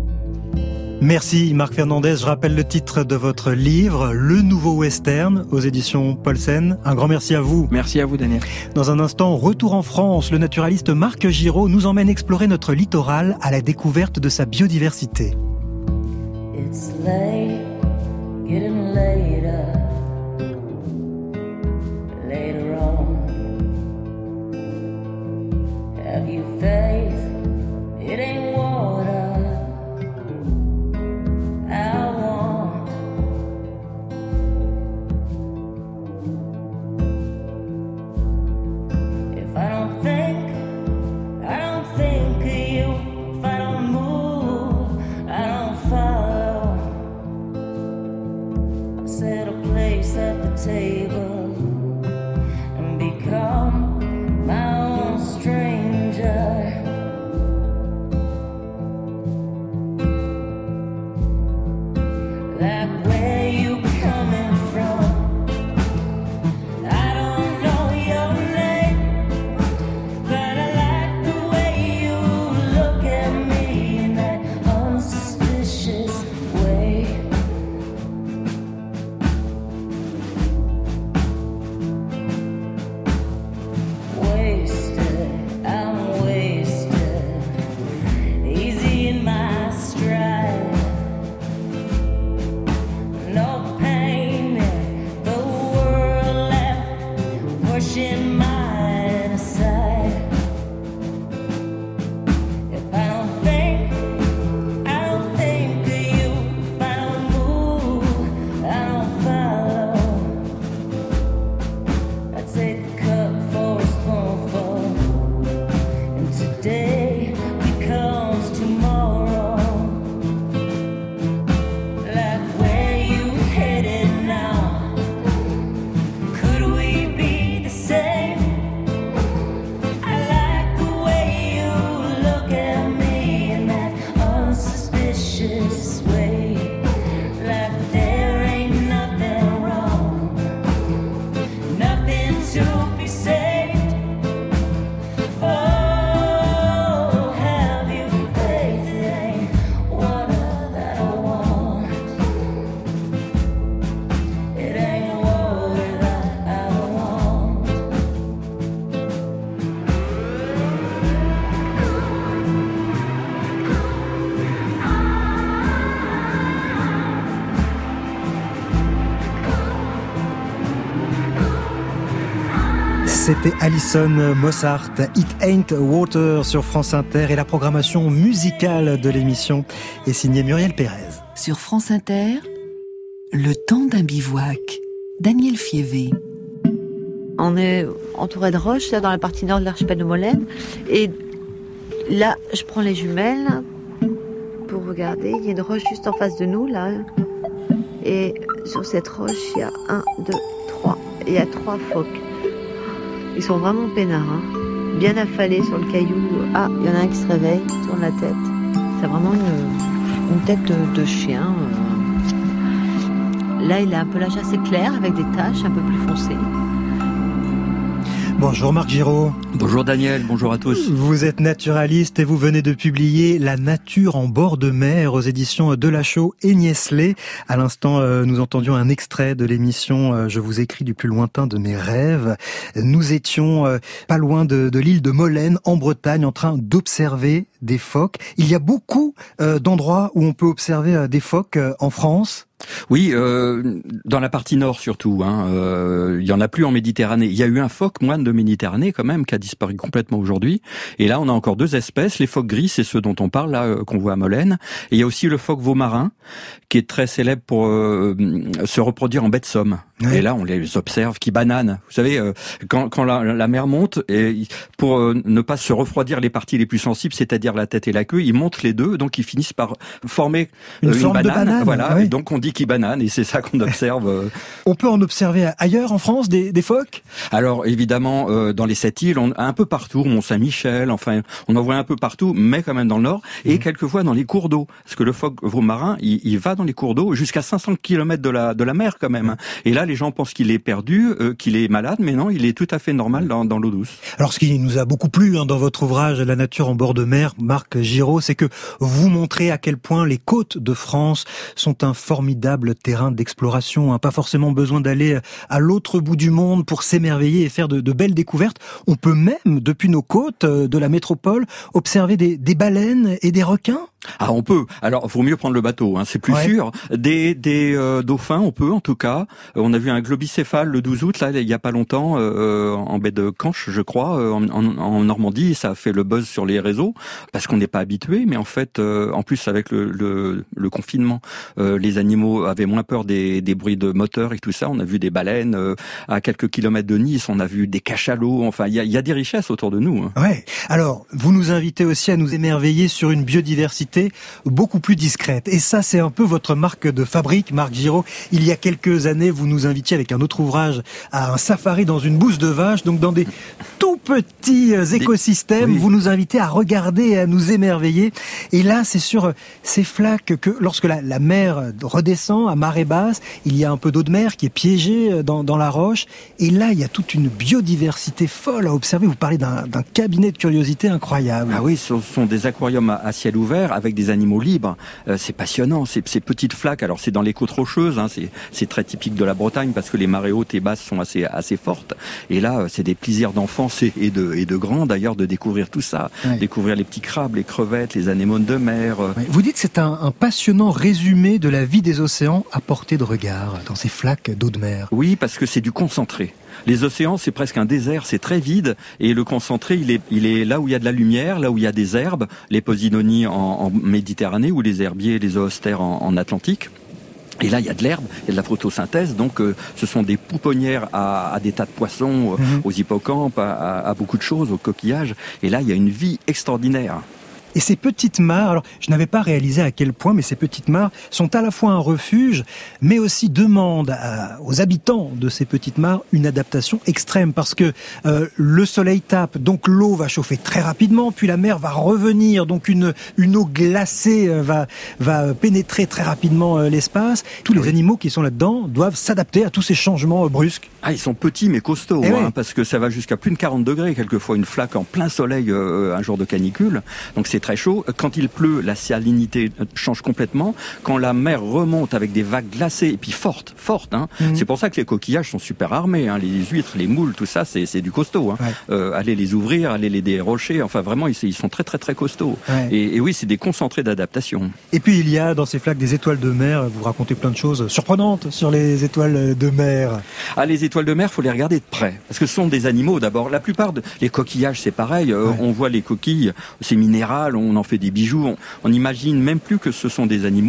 Merci Marc Fernandez. Je rappelle le titre de votre livre, Le Nouveau Western, aux éditions Paulsen. Un grand merci à vous. Merci à vous, Daniel. Dans un instant, retour en France. Le naturaliste Marc Giraud nous emmène explorer notre littoral à la découverte de sa biodiversité. It's late, getting later, later on. Have you faith? It ain't water. I want. If I don't think, I don't think of you. If I don't move, I don't follow. I set a place at the table and become my own stranger. Like where you coming from? I don't know your name, but I like the way you look at me in that unsuspicious way. Wasted, I'm wasted, easy in my stride. No pain in the world left, pushing mine aside. If I don't think, I don't think of you. If I don't move, I don't follow. I take a cup for a spoonful, and today becomes tomorrow. Like where you headed now? Could we be the same? I like the way you look at me in that unsuspicious way. Like there ain't nothing wrong, nothing to be saved. Oh, have you faith? It ain't water that I want. It ain't water that I want. C'était Alison Mossart, It Ain't Water sur France Inter, et la programmation musicale de l'émission est signée Muriel Pérez. Sur France Inter, le temps d'un bivouac. Daniel Fievé. On est entouré de roches, là, dans la partie nord de l'archipel de Molène. Et là, je prends les jumelles pour regarder. Il y a une roche juste en face de nous, là. Et sur cette roche, il y a un, deux, trois. Il y a trois phoques. Ils sont vraiment peinards, hein. Bien affalés sur le caillou. Ah, il y en a un qui se réveille, tourne la tête. C'est vraiment une, une tête de, de chien. Là, il a un pelage assez clair avec des taches un peu plus foncées. Bonjour Marc Giraud. Bonjour Daniel, bonjour à tous. Vous êtes naturaliste et vous venez de publier La nature en bord de mer aux éditions Delachaux et Niestlé. À l'instant, nous entendions un extrait de l'émission Je vous écris du plus lointain de mes rêves. Nous étions pas loin de, de l'île de Molène, en Bretagne, en train d'observer des phoques. Il y a beaucoup d'endroits où on peut observer des phoques en France. Oui, euh, dans la partie nord surtout. Hein, euh, il y en a plus en Méditerranée. Il y a eu un phoque moine de Méditerranée quand même qui a disparu complètement aujourd'hui. Et là, on a encore deux espèces. Les phoques gris, c'est ceux dont on parle là, euh, qu'on voit à Molène. Et il y a aussi le phoque veau marin qui est très célèbre pour euh, se reproduire en baie de Somme. Ouais. Et là, on les observe qui bananent. Vous savez, euh, quand, quand la, la mer monte, et pour euh, ne pas se refroidir les parties les plus sensibles, c'est-à-dire la tête et la queue, ils montent les deux, donc ils finissent par former euh, une, une forme banane. De banane. Voilà. Ouais. Et donc on dit qu'ils bananent, et c'est ça qu'on observe. On peut en observer ailleurs en France des, des phoques ? Alors évidemment, euh, dans les sept îles, on, un peu partout, Mont-Saint-Michel, enfin, on en voit un peu partout, mais quand même dans le nord, et mmh. quelquefois dans les cours d'eau, parce que le phoque veau marin, il, il va dans les cours d'eau jusqu'à cinq cents kilomètres de la de la mer quand même. Mmh. Et là, les gens pensent qu'il est perdu, euh, qu'il est malade, mais non, il est tout à fait normal dans, dans l'eau douce. Alors, ce qui nous a beaucoup plu hein, dans votre ouvrage La nature en bord de mer, Marc Giraud, c'est que vous montrez à quel point les côtes de France sont un formidable terrain d'exploration. Hein. Pas forcément besoin d'aller à l'autre bout du monde pour s'émerveiller et faire de, de belles découvertes. On peut même, depuis nos côtes de la métropole, observer des, des baleines et des requins. Ah, on peut. Alors, vaut mieux prendre le bateau, hein, c'est plus ouais. sûr. Des, des euh, dauphins, on peut en tout cas. Euh, on a vu un globicéphale le douze août, là, il y a pas longtemps, euh, en baie de Canche, je crois, euh, en, en, en Normandie. Ça a fait le buzz sur les réseaux parce qu'on n'est pas habitué. Mais en fait, euh, en plus avec le, le, le confinement, euh, les animaux avaient moins peur des, des bruits de moteurs et tout ça. On a vu des baleines euh, à quelques kilomètres de Nice. On a vu des cachalots. Enfin, il y a, y a des richesses autour de nous. Hein. Ouais. Alors, vous nous invitez aussi à nous émerveiller sur une biodiversité beaucoup plus discrète. Et ça, c'est un peu votre marque de fabrique, Marc Giraud. Il y a quelques années, vous nous invitiez avec un autre ouvrage à un safari dans une bouse de vache, donc dans des tout petits écosystèmes. Oui. Vous nous invitez à regarder et à nous émerveiller. Et là, c'est sur ces flaques que lorsque la, la mer redescend à marée basse, il y a un peu d'eau de mer qui est piégée dans, dans la roche. Et là, il y a toute une biodiversité folle à observer. Vous parlez d'un, d'un cabinet de curiosité incroyable. Ah oui, ce sont des aquariums à, à ciel ouvert avec des animaux libres. Euh, c'est passionnant, ces, ces petites flaques. Alors c'est dans les côtes rocheuses, hein, c'est, c'est très typique de la Bretagne parce que les marées hautes et basses sont assez assez fortes. Et là, c'est des plaisirs d'enfance et de et de grands d'ailleurs de découvrir tout ça, ouais. découvrir les petits crabes, les crevettes, les anémones de mer. Ouais. Vous dites que c'est un, un passionnant résumé de la vie des océans à portée de regard dans ces flaques d'eau de mer. Oui, parce que c'est du concentré. Les océans, c'est presque un désert, c'est très vide, et le concentré, il est, il est là où il y a de la lumière, là où il y a des herbes, les posidonies en, en Méditerranée, ou les herbiers, les zoostères en, en Atlantique. Et là, il y a de l'herbe, il y a de la photosynthèse, donc euh, ce sont des pouponnières à, à des tas de poissons, mmh. aux hippocampes, à, à, à beaucoup de choses, aux coquillages. Et là, il y a une vie extraordinaire. Et ces petites mares, alors je n'avais pas réalisé à quel point, mais ces petites mares sont à la fois un refuge, mais aussi demandent à, aux habitants de ces petites mares une adaptation extrême, parce que euh, le soleil tape, donc l'eau va chauffer très rapidement, puis la mer va revenir, donc une une eau glacée va va pénétrer très rapidement euh, l'espace. Tous les oui. animaux qui sont là-dedans doivent s'adapter à tous ces changements euh, brusques. Ah, ils sont petits mais costauds, hein, ouais. parce que ça va jusqu'à plus de quarante degrés, quelquefois une flaque en plein soleil euh, un jour de canicule, donc c'est très chaud. Quand il pleut, la salinité change complètement. Quand la mer remonte avec des vagues glacées et puis fortes, fortes, hein, mmh. c'est pour ça que les coquillages sont super armés. Hein, les huîtres, les moules, tout ça, c'est, c'est du costaud. Hein. Ouais. Euh, allez les ouvrir, allez les dérocher. Enfin, vraiment, ils, ils sont très, très, très costauds. Ouais. Et, et oui, c'est des concentrés d'adaptation. Et puis il y a dans ces flaques des étoiles de mer. Vous racontez plein de choses surprenantes sur les étoiles de mer. Ah, les étoiles de mer, faut les regarder de près, parce que ce sont des animaux. D'abord, la plupart de les coquillages, c'est pareil. Ouais. On voit les coquilles, c'est minéral, on en fait des bijoux. On, on imagine même plus que ce sont des animaux.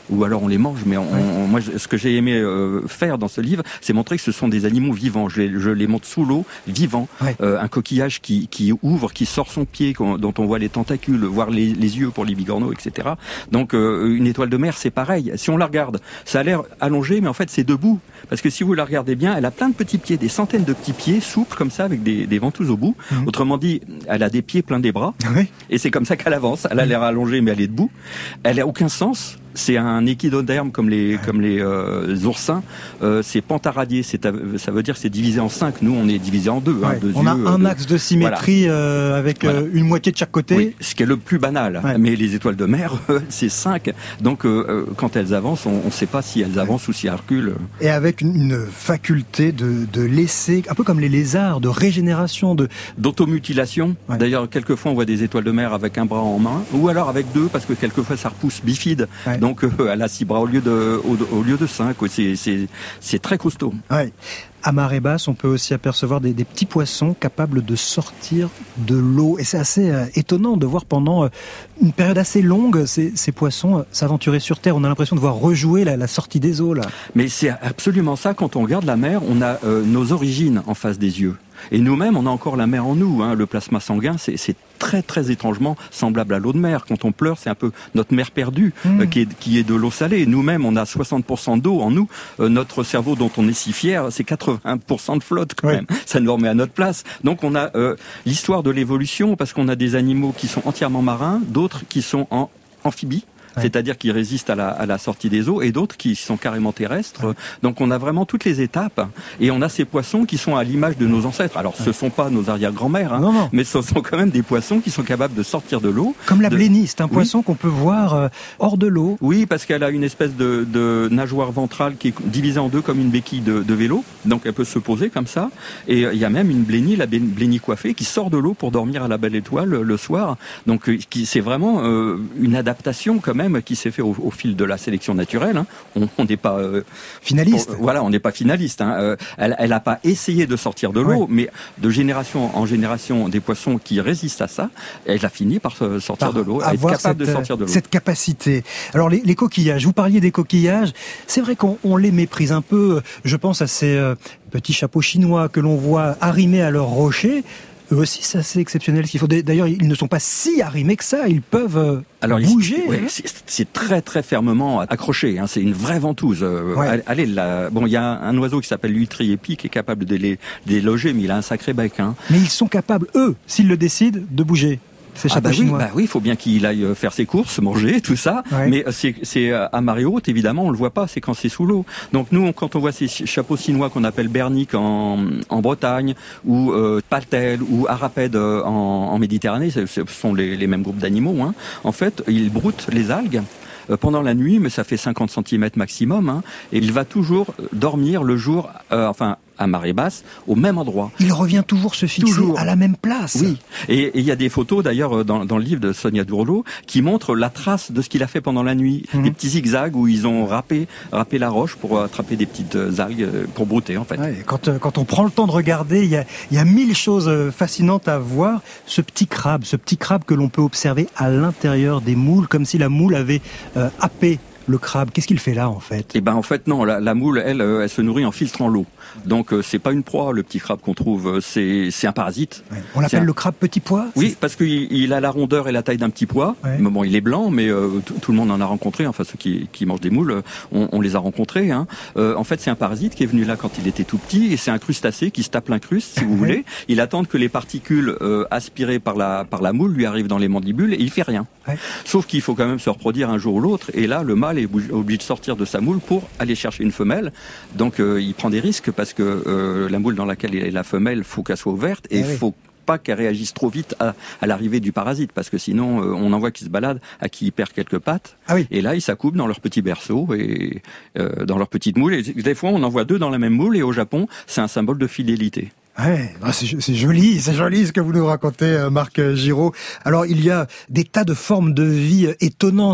ou alors on les mange. Mais on, ouais. on, moi, ce que j'ai aimé euh, faire dans ce livre, c'est montrer que ce sont des animaux vivants. Je les, je les montre sous l'eau, vivants. Ouais. Euh, un coquillage qui, qui ouvre, qui sort son pied, dont on voit les tentacules, voir les, les yeux pour les bigorneaux, et cetera. Donc euh, une étoile de mer, c'est pareil. Si on la regarde, ça a l'air allongé, mais en fait c'est debout. Parce que si vous la regardez bien, elle a plein de petits pieds, des centaines de petits pieds souples comme ça, avec des, des ventouses au bout. Mmh. Autrement dit, elle a des pieds plein des bras. Oui. Et c'est comme ça qu'elle avance. Elle a l'air allongée, mais elle est debout. Elle a aucun sens. C'est un échidoderme comme les comme les euh, oursins. Euh, c'est pentaradié. C'est ça veut dire c'est divisé en cinq. Nous, on est divisé en deux. Ouais. Hein, deux on yeux, a un deux... axe de symétrie voilà. euh, avec voilà. euh, une moitié de chaque côté. Oui, ce qui est le plus banal. Ouais. Mais les étoiles de mer, c'est cinq. Donc, euh, quand elles avancent, on ne sait pas si elles avancent ouais. ou si elles reculent. Et avec une, une faculté de, de laisser, un peu comme les lézards, de régénération, de d'automutilation. Ouais. D'ailleurs, quelquefois, on voit des étoiles de mer avec un bras en main, ou alors avec deux, parce que quelquefois, ça repousse bifide. Ouais. Donc, euh, elle a six bras au lieu de au, au lieu de cinq. C'est c'est c'est très costaud. Ouais. À marée basse, on peut aussi apercevoir des, des petits poissons capables de sortir de l'eau. Et c'est assez euh, étonnant de voir pendant euh, une période assez longue ces, ces poissons euh, s'aventurer sur Terre. On a l'impression de voir rejouer la, la sortie des eaux, là. Mais c'est absolument ça. Quand on regarde la mer, on a euh, nos origines en face des yeux. Et nous-mêmes, on a encore la mer en nous. Hein. Le plasma sanguin, c'est, c'est très très étrangement semblable à l'eau de mer. Quand on pleure, c'est un peu notre mer perdue mmh. euh, qui, est, qui est de l'eau salée. Nous-mêmes, on a soixante pour cent d'eau en nous. Euh, notre cerveau, dont on est si fier, c'est quatre-vingts pour cent de flotte quand oui. même. Ça nous remet à notre place. Donc on a euh, l'histoire de l'évolution, parce qu'on a des animaux qui sont entièrement marins, d'autres qui sont en amphibies. Ouais. C'est-à-dire qui résistent à la, à la sortie des eaux, et d'autres qui sont carrément terrestres. Ouais. Donc on a vraiment toutes les étapes, et on a ces poissons qui sont à l'image de nos ancêtres. Alors ce ne sont pas nos arrière-grand-mères, hein, non, non. mais ce sont quand même des poissons qui sont capables de sortir de l'eau. Comme la de... blénie, c'est un oui. poisson qu'on peut voir euh, hors de l'eau. Oui, parce qu'elle a une espèce de, de nageoire ventrale qui est divisée en deux comme une béquille de, de vélo, donc elle peut se poser comme ça. Et il y a même une blénie, la blénie coiffée, qui sort de l'eau pour dormir à la belle étoile le soir. Donc qui, c'est vraiment euh, une adaptation quand même qui s'est fait au, au fil de la sélection naturelle. Hein. On n'est pas euh, finaliste. Pour, voilà, on n'est pas finaliste. Hein. Euh, elle, elle a pas essayé de sortir de l'eau, ouais. mais de génération en génération, des poissons qui résistent à ça, elle a fini par sortir par de l'eau, être capable cette, de sortir de l'eau. Cette capacité. Alors les, les coquillages. Vous parliez des coquillages. C'est vrai qu'on on les méprise un peu. Je pense à ces euh, petits chapeaux chinois que l'on voit arrimés à leurs rochers. Eux aussi, c'est assez exceptionnel. Qu'il faut. D'ailleurs, ils ne sont pas si arrimés que ça. Ils peuvent euh, Alors, bouger. Il, ouais, hein. c'est, c'est très très fermement accroché. Hein. C'est une vraie ventouse. Ouais. Allez, là, bon, il y a un oiseau qui s'appelle l'huîtrier épi qui est capable de les, de les loger, mais il a un sacré bec. Hein. Mais ils sont capables, eux, s'ils le décident, de bouger. Ah bah oui, bah oui, il faut bien qu'il aille faire ses courses, manger, tout ça. Ouais. Mais c'est, c'est à marée haute, évidemment, on le voit pas, c'est quand c'est sous l'eau. Donc nous, quand on voit ces chapeaux chinois qu'on appelle berniques en, en Bretagne, ou euh, paltel, ou arapèdes en, en Méditerranée, ce, ce sont les, les mêmes groupes d'animaux. Hein. En fait, ils broutent les algues pendant la nuit, mais ça fait cinquante centimètres maximum. Hein, et il va toujours dormir le jour, euh, enfin à marée basse, au même endroit. Il revient toujours se fixer toujours. à la même place. Oui. Et il y a des photos d'ailleurs dans, dans le livre de Sonia Dourleau qui montrent la trace de ce qu'il a fait pendant la nuit. Mmh. Des petits zigzags où ils ont râpé, râpé la roche pour attraper des petites algues pour brouter en fait. Ouais, quand, quand on prend le temps de regarder, il y a, il y a mille choses fascinantes à voir. Ce petit crabe, ce petit crabe que l'on peut observer à l'intérieur des moules, comme si la moule avait euh, happé le crabe. Qu'est-ce qu'il fait là en fait ? Eh ben en fait non, la, la moule elle, elle se nourrit en filtrant l'eau. Donc euh, c'est pas une proie le petit crabe qu'on trouve, c'est c'est un parasite. Ouais. On l'appelle un... le crabe petit pois ? Oui, c'est... parce qu'il il a la rondeur et la taille d'un petit pois. Ouais. Bon, il est blanc, mais euh, t- tout le monde en a rencontré. Enfin ceux qui, qui mangent des moules, on, on les a rencontrés. Hein. Euh, en fait c'est un parasite qui est venu là quand il était tout petit et c'est un crustacé qui se tape l'incruste si vous voulez. Il attend que les particules euh, aspirées par la par la moule lui arrivent dans les mandibules et il fait rien. Ouais. Sauf qu'il faut quand même se reproduire un jour ou l'autre et là le mâle est obligé de sortir de sa moule pour aller chercher une femelle. Donc euh, il prend des risques parce que euh, la moule dans laquelle est la femelle, faut qu'elle soit ouverte et il eh faut oui. pas qu'elle réagisse trop vite à, à l'arrivée du parasite parce que sinon euh, on en voit qui se baladent à qui il perd quelques pattes. Ah oui. Et là ils s'accoupent dans leur petit berceau et euh, dans leur petite moule. Et des fois on en voit deux dans la même moule et au Japon c'est un symbole de fidélité. Ouais, c'est, c'est joli, c'est joli ce que vous nous racontez, Marc Giraud. Alors il y a des tas de formes de vie étonnantes.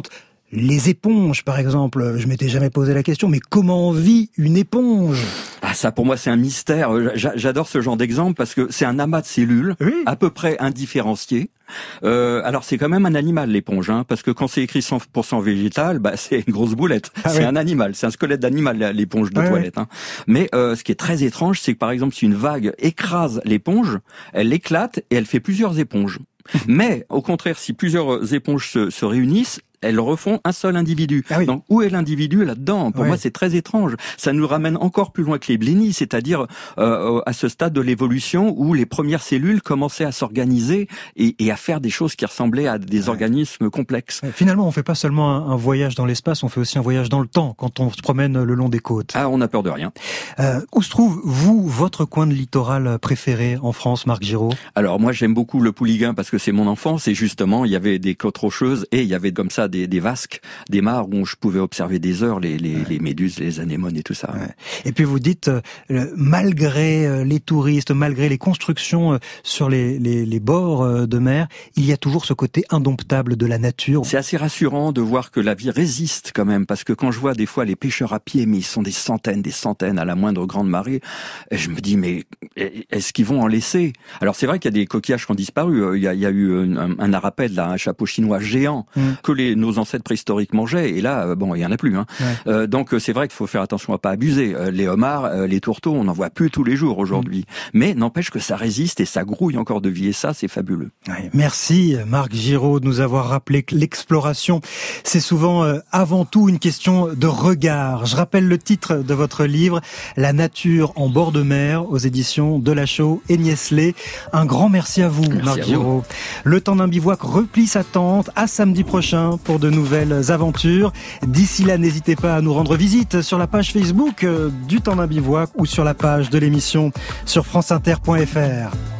Les éponges, par exemple, je m'étais jamais posé la question, mais comment vit une éponge ? Ah, ça, pour moi, c'est un mystère. J'a- J'adore ce genre d'exemple parce que c'est un amas de cellules, oui. à peu près indifférenciées. Euh, alors, c'est quand même un animal, l'éponge, hein, parce que quand c'est écrit cent pour cent végétal, bah, c'est une grosse boulette. Ah, c'est oui. un animal, c'est un squelette d'animal, l'éponge de ah, toilette. Oui. Hein. Mais euh, ce qui est très étrange, c'est que, par exemple, si une vague écrase l'éponge, elle éclate et elle fait plusieurs éponges. Mais, au contraire, si plusieurs éponges se, se réunissent, elles refont un seul individu. Ah oui. Donc, où est l'individu là-dedans ? Pour ouais. moi, c'est très étrange. Ça nous ramène encore plus loin que les Blennies, c'est-à-dire euh, à ce stade de l'évolution où les premières cellules commençaient à s'organiser et, et à faire des choses qui ressemblaient à des ouais. organismes complexes. Ouais, finalement, on fait pas seulement un, un voyage dans l'espace, on fait aussi un voyage dans le temps quand on se promène le long des côtes. Ah, on n'a peur de rien. Euh, où se trouve, vous, votre coin de littoral préféré en France, Marc Giraud ? Alors, moi, j'aime beaucoup le Pouliguen parce que c'est mon enfance et justement, il y avait des côtes rocheuses et il y avait comme ça Des, des vasques, des mares où je pouvais observer des heures les, les, ouais. les méduses, les anémones et tout ça. Ouais. Et puis vous dites, euh, malgré euh, les touristes, malgré les constructions euh, sur les, les, les bords euh, de mer, il y a toujours ce côté indomptable de la nature. C'est assez rassurant de voir que la vie résiste quand même, parce que quand je vois des fois les pêcheurs à pied, mais ils sont des centaines, des centaines à la moindre grande marée, je me dis, mais est-ce qu'ils vont en laisser ? Alors c'est vrai qu'il y a des coquillages qui ont disparu. Il y a, il y a eu un, un arapède, là, un chapeau chinois géant, mmh. que les, nos ancêtres préhistoriques mangeaient, et là, bon, il y en a plus. Hein. Ouais. Euh, donc c'est vrai qu'il faut faire attention à pas abuser. Euh, les homards, euh, les tourteaux, on n'en voit plus tous les jours aujourd'hui. Mmh. Mais n'empêche que ça résiste et ça grouille encore de vie, et ça, c'est fabuleux. Ouais, merci Marc Giraud de nous avoir rappelé que l'exploration, c'est souvent euh, avant tout une question de regard. Je rappelle le titre de votre livre, La nature en bord de mer, aux éditions Delachaux et Niestlé. Un grand merci à vous, merci Marc à Giraud. Vous. Le temps d'un bivouac replie sa tente. À samedi prochain pour de nouvelles aventures. D'ici là, n'hésitez pas à nous rendre visite sur la page Facebook du Temps d'un bivouac ou sur la page de l'émission sur franceinter point f r.